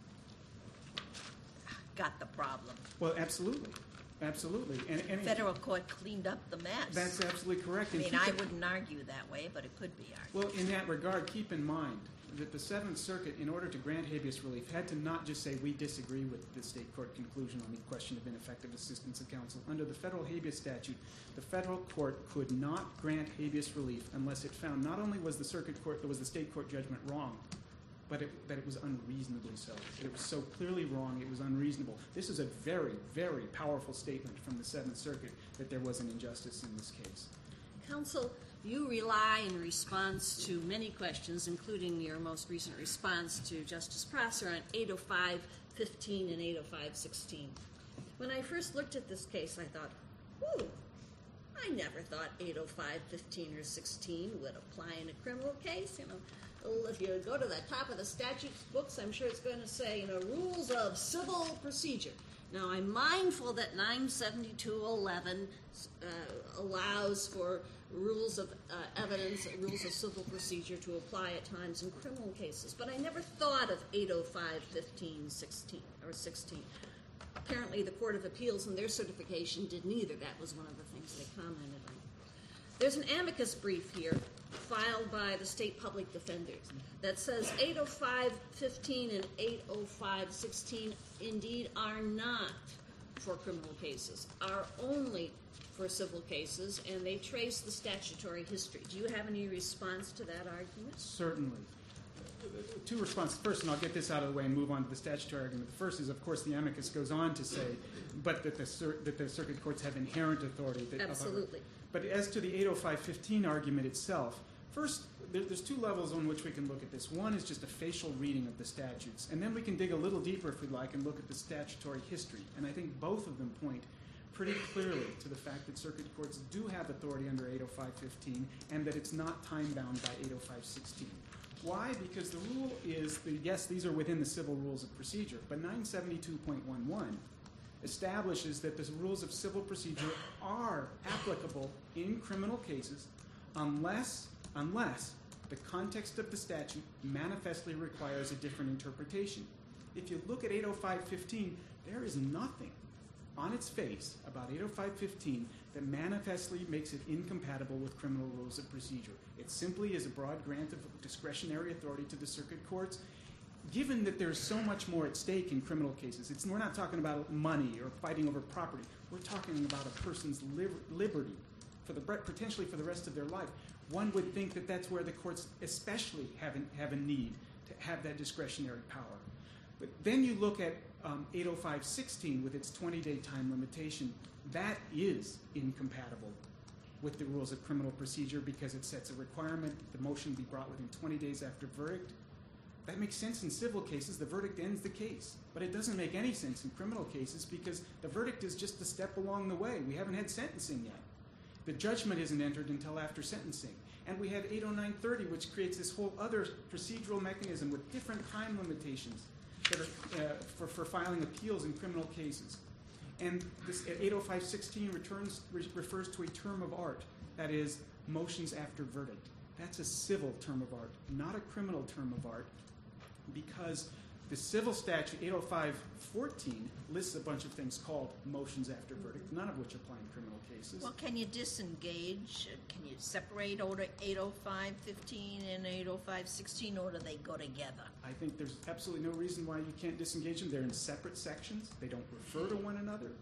got the problem.
Well, absolutely. Absolutely. And
Federal court cleaned up the mess.
That's absolutely correct.
I mean, I wouldn't argue that way, but it could be argued.
Well, in that regard, keep in mind that the Seventh Circuit, in order to grant habeas relief, had to not just say we disagree with the state court conclusion on the question of ineffective assistance of counsel. Under the federal habeas statute, the federal court could not grant habeas relief unless it found not only was the state court judgment wrong, but that it was unreasonably so. It was so clearly wrong, it was unreasonable. This is a very, very powerful statement from the Seventh Circuit that there was an injustice in this case.
Counsel, you rely in response to many questions, including your most recent response to Justice Prosser on 805.15 and 805.16. When I first looked at this case, I thought, whew, I never thought 805.15 or 16 would apply in a criminal case. If you go to the top of the statute books, I'm sure it's going to say, rules of civil procedure. Now, I'm mindful that 972.11 allows for rules of evidence, rules of civil procedure to apply at times in criminal cases, but I never thought of 805.15, 16, or 16. Apparently, the Court of Appeals in their certification did neither. That was one of the things they commented on. There's an amicus brief here filed by the state public defenders that says 805.15 and 805.16 indeed are not for criminal cases, are only for civil cases, and they trace the statutory history. Do you have any response to that argument?
Certainly. Two responses. First, and I'll get this out of the way and move on to the statutory argument. The first is, of course, the amicus goes on to say, but that the circuit courts have inherent authority.
Absolutely.
But as to the 805.15 argument itself, first, there's two levels on which we can look at this. One is just a facial reading of the statutes, and then we can dig a little deeper, if we'd like, and look at the statutory history. And I think both of them point pretty clearly to the fact that circuit courts do have authority under 805.15 and that it's not time-bound by 805.16. Why? Because the rule is, yes, these are within the civil rules of procedure, but 972.11 establishes that the rules of civil procedure are applicable in criminal cases unless the context of the statute manifestly requires a different interpretation. If you look at 805.15, there is nothing on its face about 805.15 that manifestly makes it incompatible with criminal rules of procedure. It simply is a broad grant of discretionary authority to the circuit courts. Given that there's so much more at stake in criminal cases, we're not talking about money or fighting over property. We're talking about a person's liberty, potentially for the rest of their life. One would think that that's where the courts especially have a need to have that discretionary power. But then you look at 805.16 with its 20-day time limitation. That is incompatible with the rules of criminal procedure because it sets a requirement the motion be brought within 20 days after verdict. That makes sense in civil cases. The verdict ends the case. But it doesn't make any sense in criminal cases because the verdict is just a step along the way. We haven't had sentencing yet. The judgment isn't entered until after sentencing. And we have 809.30, which creates this whole other procedural mechanism with different time limitations that are for filing appeals in criminal cases. And this 805.16 refers to a term of art, that is, motions after verdict. That's a civil term of art, not a criminal term of art, because the civil statute, 805.14, lists a bunch of things called motions after verdict, none of which apply in criminal cases.
Well, can you disengage? Can you separate 805.15 and 805.16, or do they go together?
I think there's absolutely no reason why you can't disengage them. They're in separate sections. They don't refer to one another.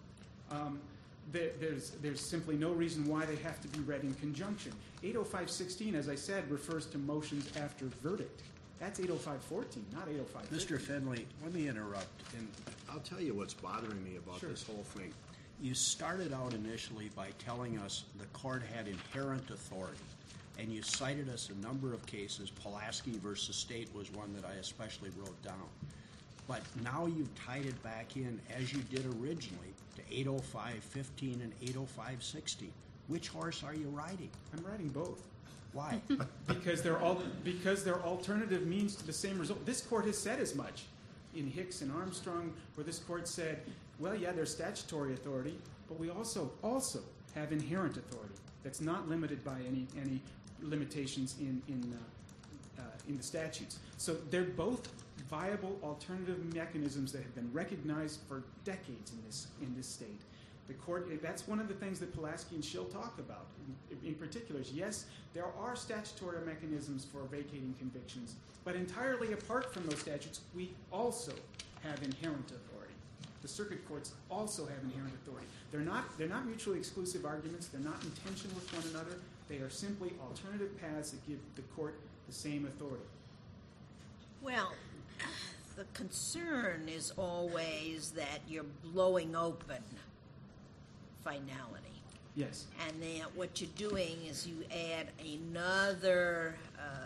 There's simply no reason why they have to be read in conjunction. 805.16, as I said, refers to motions after verdict. That's 805.14, not 805.15.
Mr. Finley, let me interrupt, and I'll tell you what's bothering me about this whole thing. You started out initially by telling us the court had inherent authority, and you cited us a number of cases. Pulaski versus State was one that I especially wrote down. But now you've tied it back in, as you did originally, to 805.15 and 805.16. Which horse are you riding?
I'm riding both.
Why?
Because they're alternative means to the same result. This court has said as much in Hicks and Armstrong, where this court said, well, yeah, there's statutory authority, but we also have inherent authority that's not limited by any limitations in the statutes. So they're both viable alternative mechanisms that have been recognized for decades in this state. The court, that's one of the things that Pulaski and Schill talk about in particular. Yes, there are statutory mechanisms for vacating convictions, but entirely apart from those statutes, we also have inherent authority. The circuit courts also have inherent authority. They're not mutually exclusive arguments. They're not in tension with one another. They are simply alternative paths that give the court the same authority.
Well, the concern is always that you're blowing open finality.
Yes.
And then what you're doing is you add another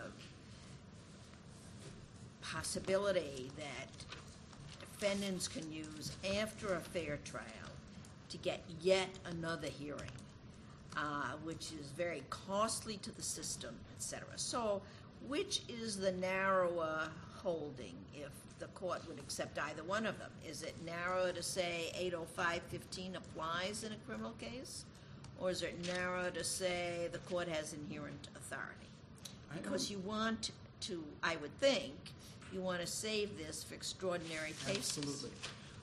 possibility that defendants can use after a fair trial to get yet another hearing, which is very costly to the system, etc. So which is the narrower holding if the court would accept either one of them? Is it narrower to say 805.15 applies in a criminal case? Or is it narrower to say the court has inherent authority? Because you want to, I would think, you want to save this for extraordinary cases.
Absolutely.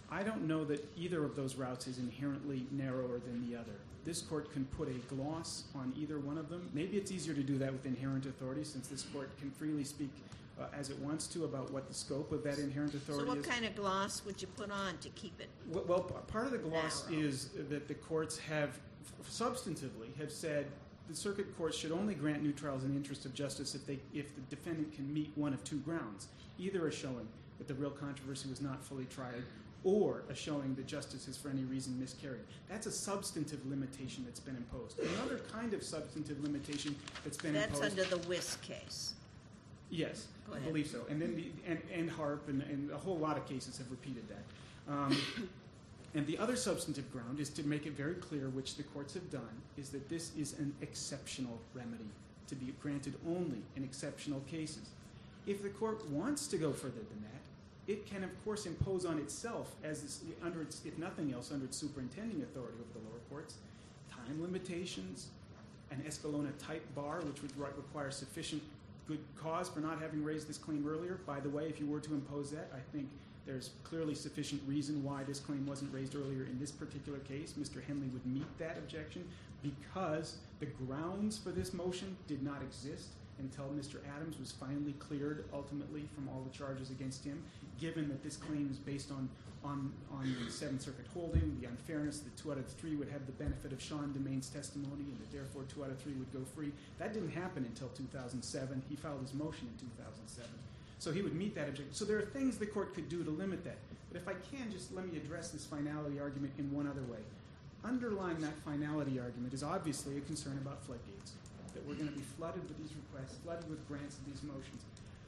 I don't know that either of those routes is inherently narrower than the other. This court can put a gloss on either one of them. Maybe it's easier to do that with inherent authority, since this court can freely speak as it wants to about what the scope of that inherent authority
So
is.
what kind of gloss would you put on to keep it?
Well, part of the gloss
Narrow.
is that the courts have substantively have said the circuit courts should only grant new trials in the interest of justice if the defendant can meet one of two grounds, either a showing that the real controversy was not fully tried, or a showing that justice has for any reason miscarried. That's a substantive limitation that's been imposed. Another kind of substantive limitation that's been
That's
imposed.
under the Wiss case.
Yes,
Go
I
ahead.
believe so. And then and Harp and a whole lot of cases have repeated that. And the other substantive ground is to make it very clear, which the courts have done, is that this is an exceptional remedy to be granted only in exceptional cases. If the court wants to go further than that, it can, of course, impose on itself, under its, if nothing else, under its superintending authority over the lower courts, time limitations, an Escalona-type bar, which would require sufficient good cause for not having raised this claim earlier. By the way, if you were to impose that, I think there's clearly sufficient reason why this claim wasn't raised earlier in this particular case. Mr. Henley would meet that objection because the grounds for this motion did not exist until Mr. Adams was finally cleared, ultimately, from all the charges against him, given that this claim is based on the Seventh Circuit holding, the unfairness that 2 out of 3 would have the benefit of Sean Demain's testimony, and that therefore 2 out of 3 would go free. That didn't happen until 2007. He filed his motion in 2007. So he would meet that objection. So there are things the court could do to limit that. But if I can, just let me address this finality argument in one other way. Underlying that finality argument is obviously a concern about floodgates, that we're going to be flooded with these requests, flooded with grants of these motions.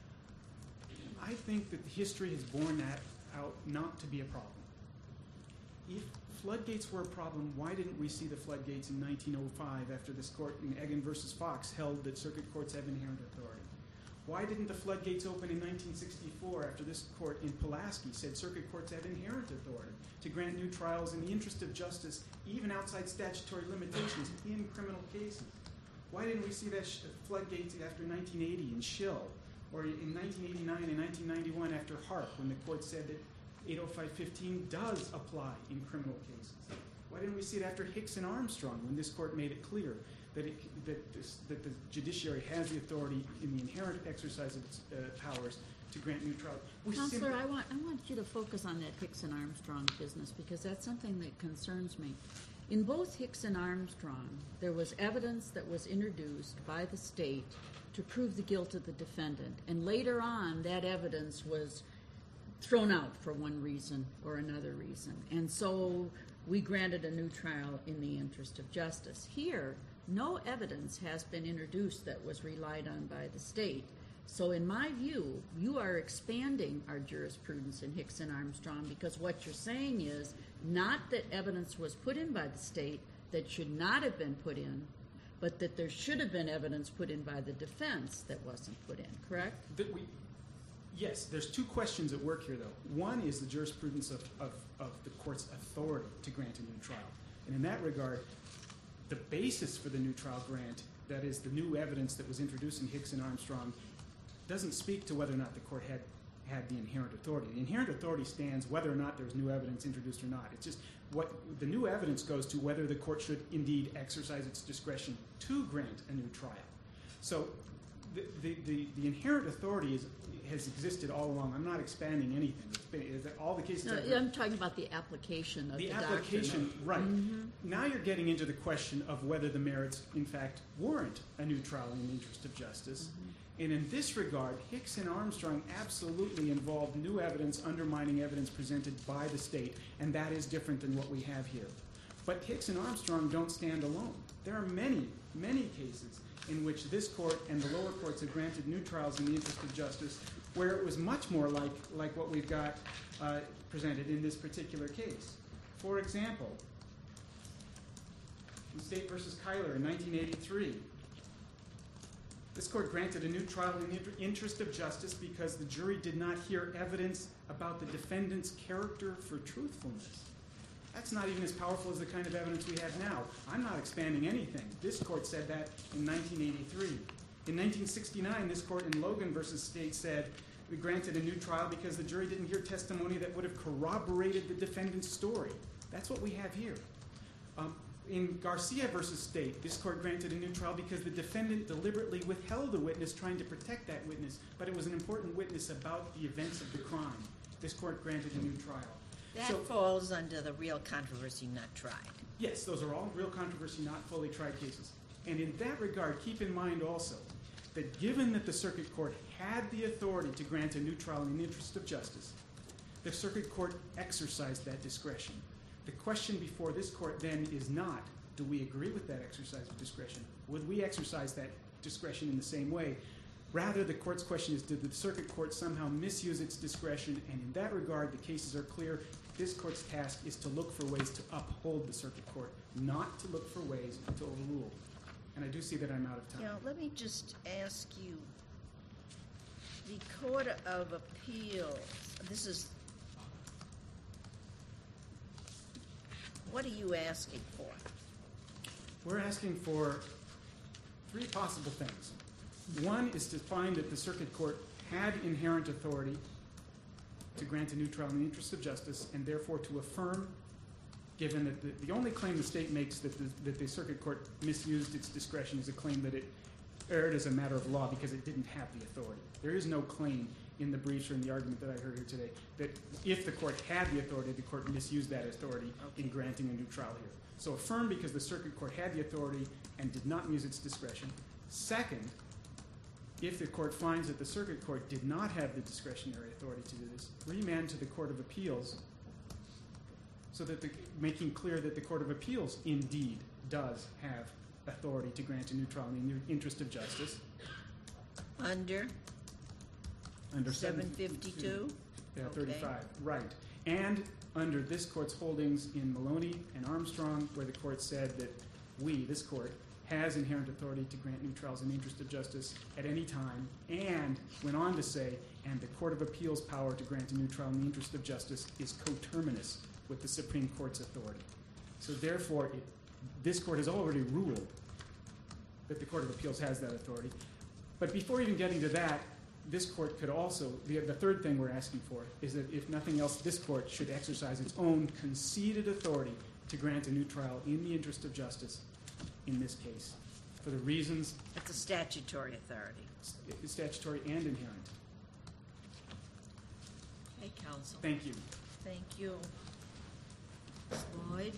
I think that history has borne that out not to be a problem. If floodgates were a problem, why didn't we see the floodgates in 1905 after this court in Egan versus Fox held that circuit courts have inherent authority? Why didn't the floodgates open in 1964 after this court in Pulaski said circuit courts have inherent authority to grant new trials in the interest of justice, even outside statutory limitations in criminal cases? Why didn't we see that floodgates after 1980 in Schill, or in 1989 and 1991 after Harp, when the court said that 805.15 does apply in criminal cases? Why didn't we see it after Hicks and Armstrong, when this court made it clear that the judiciary has the authority in the inherent exercise of its powers to grant new trials?
Counselor, I want you to focus on that Hicks and Armstrong business, because that's something that concerns me. In both Hicks and Armstrong, there was evidence that was introduced by the state to prove the guilt of the defendant, and later on that evidence was thrown out for one reason or another reason, and so we granted a new trial in the interest of justice. Here, no evidence has been introduced that was relied on by the state. So in my view, you are expanding our jurisprudence in Hicks and Armstrong, because what you're saying is not that evidence was put in by the state that should not have been put in, but that there should have been evidence put in by the defense that wasn't put in, correct?
Yes, there's two questions at work here, though. One is the jurisprudence of the court's authority to grant a new trial. And in that regard, the basis for the new trial grant, that is the new evidence that was introduced in Hicks and Armstrong, doesn't speak to whether or not the court had the inherent authority. The inherent authority stands whether or not there's new evidence introduced or not. It's just what the new evidence goes to whether the court should indeed exercise its discretion to grant a new trial. So the inherent authority has existed all along. I'm not expanding anything. All the cases.
No, I'm talking about the application of the
application,
doctrine.
right.
Mm-hmm.
Now you're getting into the question of whether the merits, in fact, warrant a new trial in the interest of justice. Mm-hmm. And in this regard, Hicks and Armstrong absolutely involved new evidence undermining evidence presented by the state, and that is different than what we have here. But Hicks and Armstrong don't stand alone. There are many, many cases in which this court and the lower courts have granted new trials in the interest of justice, where it was much more like what we've got presented in this particular case. For example, in State v. Kyler in 1983, this court granted a new trial in the interest of justice because the jury did not hear evidence about the defendant's character for truthfulness. That's not even as powerful as the kind of evidence we have now. I'm not expanding anything. This court said that in 1983. In 1969, this court in Logan v. State said We granted a new trial because the jury didn't hear testimony that would have corroborated the defendant's story. That's what we have here. In Garcia versus State, this court granted a new trial because the defendant deliberately withheld a witness trying to protect that witness, but it was an important witness about the events of the crime. This court granted a new trial.
That falls under the real controversy not tried.
Yes, those are all real controversy, not fully tried cases. And in that regard, keep in mind also that given that the circuit court had the authority to grant a new trial in the interest of justice, the circuit court exercised that discretion. The question before this court then is not, do we agree with that exercise of discretion? Would we exercise that discretion in the same way? Rather, the court's question is, did the circuit court somehow misuse its discretion? And in that regard, the cases are clear. This court's task is to look for ways to uphold the circuit court, not to look for ways to overrule. And I do see that I'm out of time.
Now, let me just ask you, the Court of Appeals, what are you asking for?
We're asking for three possible things. One is to find that the circuit court had inherent authority to grant a new trial in the interest of justice, and therefore to affirm, given that the only claim the state makes that the circuit court misused its discretion is a claim that it erred as a matter of law because it didn't have the authority. There is no claim in the briefs or in the argument that I heard here today that if the court had the authority, the court misused that authority in granting a new trial here. So affirm because the circuit court had the authority and did not use its discretion. Second, if the court finds that the circuit court did not have the discretionary authority to do this, remand to the Court of Appeals so that making clear that the Court of Appeals indeed does have authority to grant a new trial in the interest of justice.
Under 752?
Yeah,
Okay.
35, right. And under this court's holdings in Maloney and Armstrong, where the court said that this court, has inherent authority to grant new trials in the interest of justice at any time, and went on to say, and the Court of Appeals' power to grant a new trial in the interest of justice is coterminous with the Supreme Court's authority. So therefore, this court has already ruled that the Court of Appeals has that authority. But before even getting to that, this court could also, the third thing we're asking for is that if nothing else, this court should exercise its own conceded authority to grant a new trial in the interest of justice in this case, for the reasons
It's a statutory authority.
statutory and inherent.
Okay, counsel.
Thank you.
Thank you. Ms. Lloyd?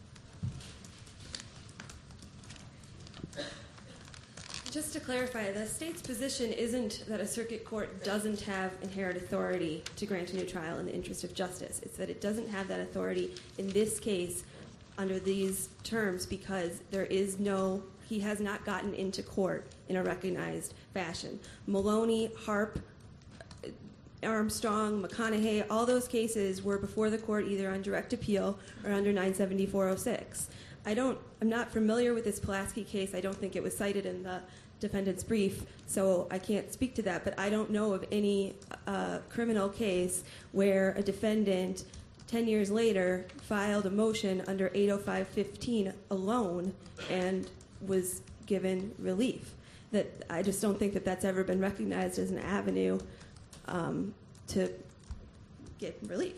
Just to clarify, the state's position isn't that a circuit court doesn't have inherent authority to grant a new trial in the interest of justice. It's that it doesn't have that authority in this case under these terms because he has not gotten into court in a recognized fashion. Maloney, Harp, Armstrong, McConaughey, all those cases were before the court either on direct appeal or under 97406. I'm not familiar with this Pulaski case. I don't think it was cited in the defendant's brief, so I can't speak to that, but I don't know of any criminal case where a defendant 10 years later filed a motion under 805.15 alone and was given relief. I just don't think that that's ever been recognized as an avenue to get relief.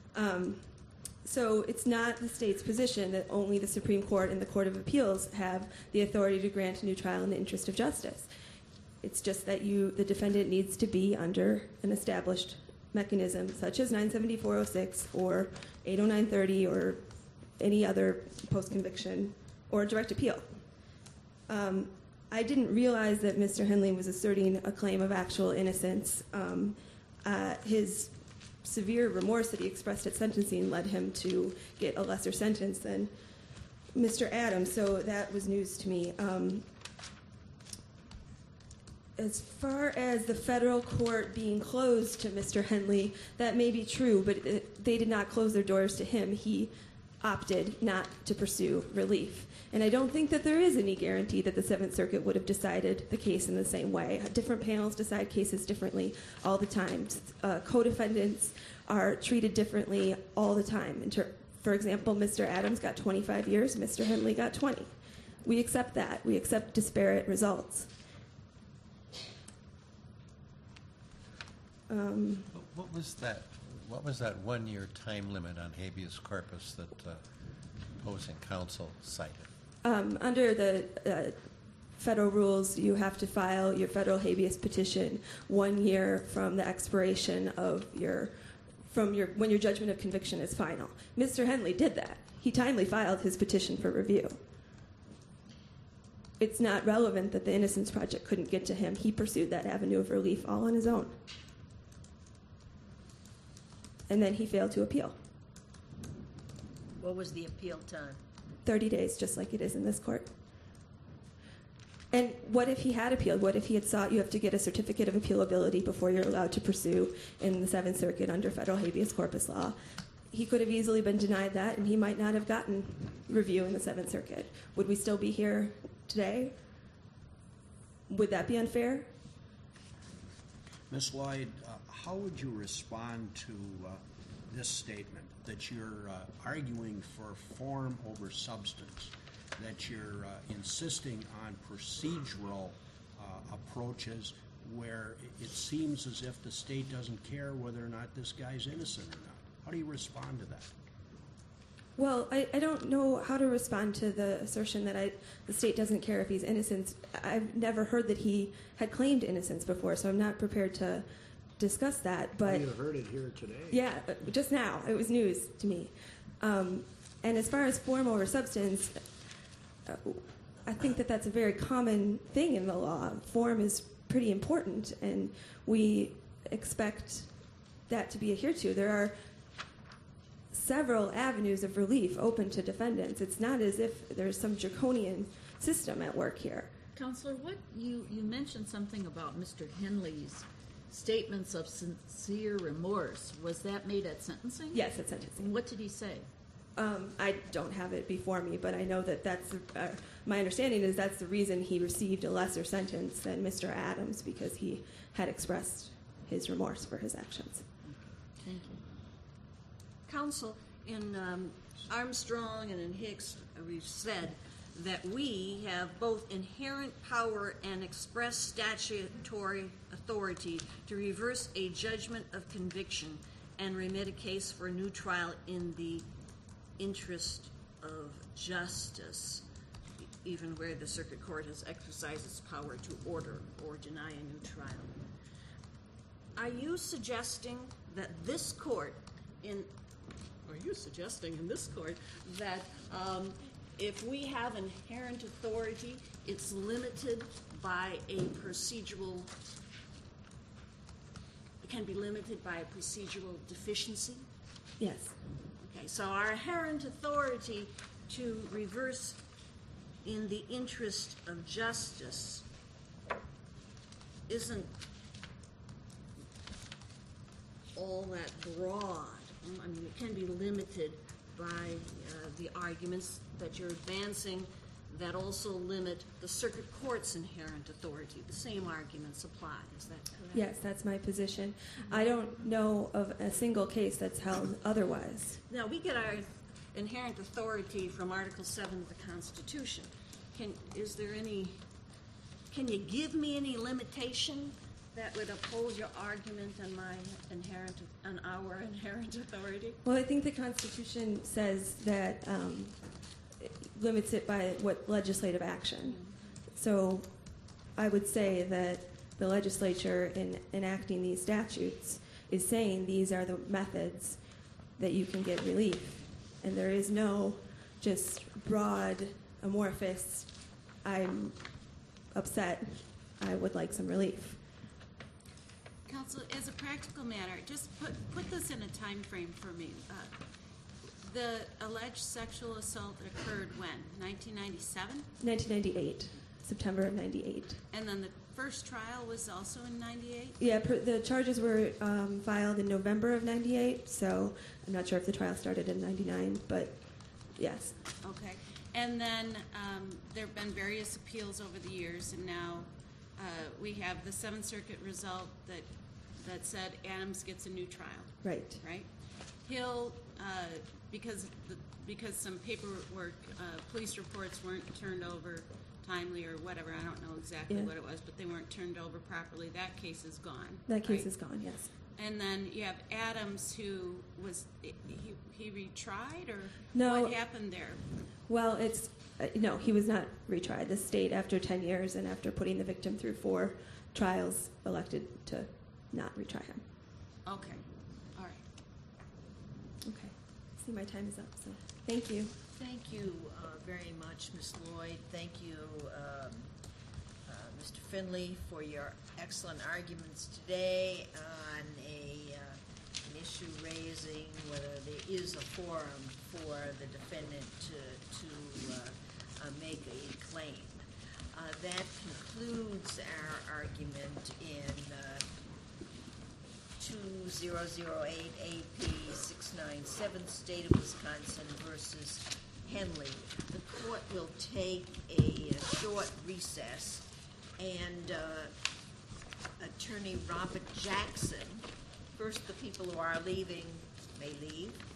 So it's not the state's position that only the Supreme Court and the Court of Appeals have the authority to grant a new trial in the interest of justice. It's just that the defendant needs to be under an established mechanism such as 97406 or 80930 or any other post-conviction or direct appeal. I didn't realize that Mr. Henley was asserting a claim of actual innocence. His severe remorse that he expressed at sentencing led him to get a lesser sentence than Mr. Adams, so that was news to me. As far as the federal court being closed to Mr. Henley, that may be true, but they did not close their doors to him. He opted not to pursue relief. And I don't think that there is any guarantee that the Seventh Circuit would have decided the case in the same way. Different panels decide cases differently all the time. Co-defendants are treated differently all the time. For example, Mr. Adams got 25 years, Mr. Henley got 20. We accept that. We accept disparate results.
What was that? What was that 1-year time limit on habeas corpus that opposing counsel cited?
Under the federal rules, you have to file your federal habeas petition 1 year from the expiration of when your judgment of conviction is final. Mr. Henley did that. He timely filed his petition for review. It's not relevant that the Innocence Project couldn't get to him. He pursued that avenue of relief all on his own. And then he failed to appeal.
What was the appeal time?
30 days, just like it is in this court. And what if he had appealed? What if he had sought, you have to get a certificate of appealability before you're allowed to pursue in the Seventh Circuit under federal habeas corpus law. He could have easily been denied that, and he might not have gotten review in the Seventh Circuit. Would we still be here today? Would that be unfair?
Ms. Lloyd, how would you respond to this statement that you're arguing for form over substance, that you're insisting on procedural approaches where it seems as if the state doesn't care whether or not this guy's innocent or not? How do you respond to that?
Well, I don't know how to respond to the assertion that the state doesn't care if he's innocent. I've never heard that he had claimed innocence before, so I'm not prepared to discuss that. But
you heard it here today.
Yeah, just now. It was news to me. And as far as form over substance, I think that that's a very common thing in the law. Form is pretty important, and we expect that to be adhered to. There are several avenues of relief open to defendants. It's not as if there's some draconian system at work here.
Counselor, you mentioned something about Mr. Henley's statements of sincere remorse. Was that made at sentencing?
Yes, at sentencing.
And what did he say?
I don't have it before me, but I know that that's my understanding is that's the reason he received a lesser sentence than Mr. Adams, because he had expressed his remorse for his actions.
Thank you.
Counsel, in Armstrong and in Hicks, we've said that we have both inherent power and express statutory authority to reverse a judgment of conviction and remit a case for a new trial in the interest of justice, even where the circuit court has exercised its power to order or deny a new trial. Are you suggesting that this court that if we have inherent authority, it's limited by a procedural, it can be limited by a procedural deficiency?
Yes.
Okay, so our inherent authority to reverse in the interest of justice isn't all that broad. I mean, it can be limited by the arguments that you're advancing that also limit the circuit court's inherent authority. The same arguments apply. Is that correct?
Yes, that's my position. I don't know of a single case that's held otherwise.
Now, we get our inherent authority from Article 7 of the Constitution. Can you give me any limitation that would oppose your argument on our inherent authority?
Well, I think the Constitution says that it limits it by what legislative action. So I would say that the legislature, in enacting these statutes, is saying these are the methods that you can get relief. And there is no just broad, amorphous, I'm upset, I would like some relief.
Counsel, as a practical matter, just put this in a time frame for me. The alleged sexual assault occurred when? 1997?
1998, September of 98.
And then the first trial was also in 98?
Yeah, the charges were filed in November of 98, so I'm not sure if the trial started in 99, but yes.
Okay. And then there have been various appeals over the years, and now we have the Seventh Circuit result that said Adams gets a new trial.
Right.
Right? He'll because some paperwork, police reports weren't turned over timely or whatever. I don't know exactly
Yeah.
what it was, but they weren't turned over properly. That case is gone.
That case
right?
is gone, yes.
And then you have Adams, who was he retried, or
No.
what happened there?
Well, it's no, he was not retried. The state, after 10 years and after putting the victim through 4 trials, elected to not retry him.
Okay, all right.
Okay. See, my time is up, so thank you.
Thank you very much, Ms. Lloyd. Thank you, Mr. Finley, for your excellent arguments today on an issue raising whether there is a forum for the defendant to make a claim. That concludes our argument in 2008 AP 697, State of Wisconsin versus Henley. The court will take a short recess, and Attorney Robert Jackson, first the people who are leaving may leave,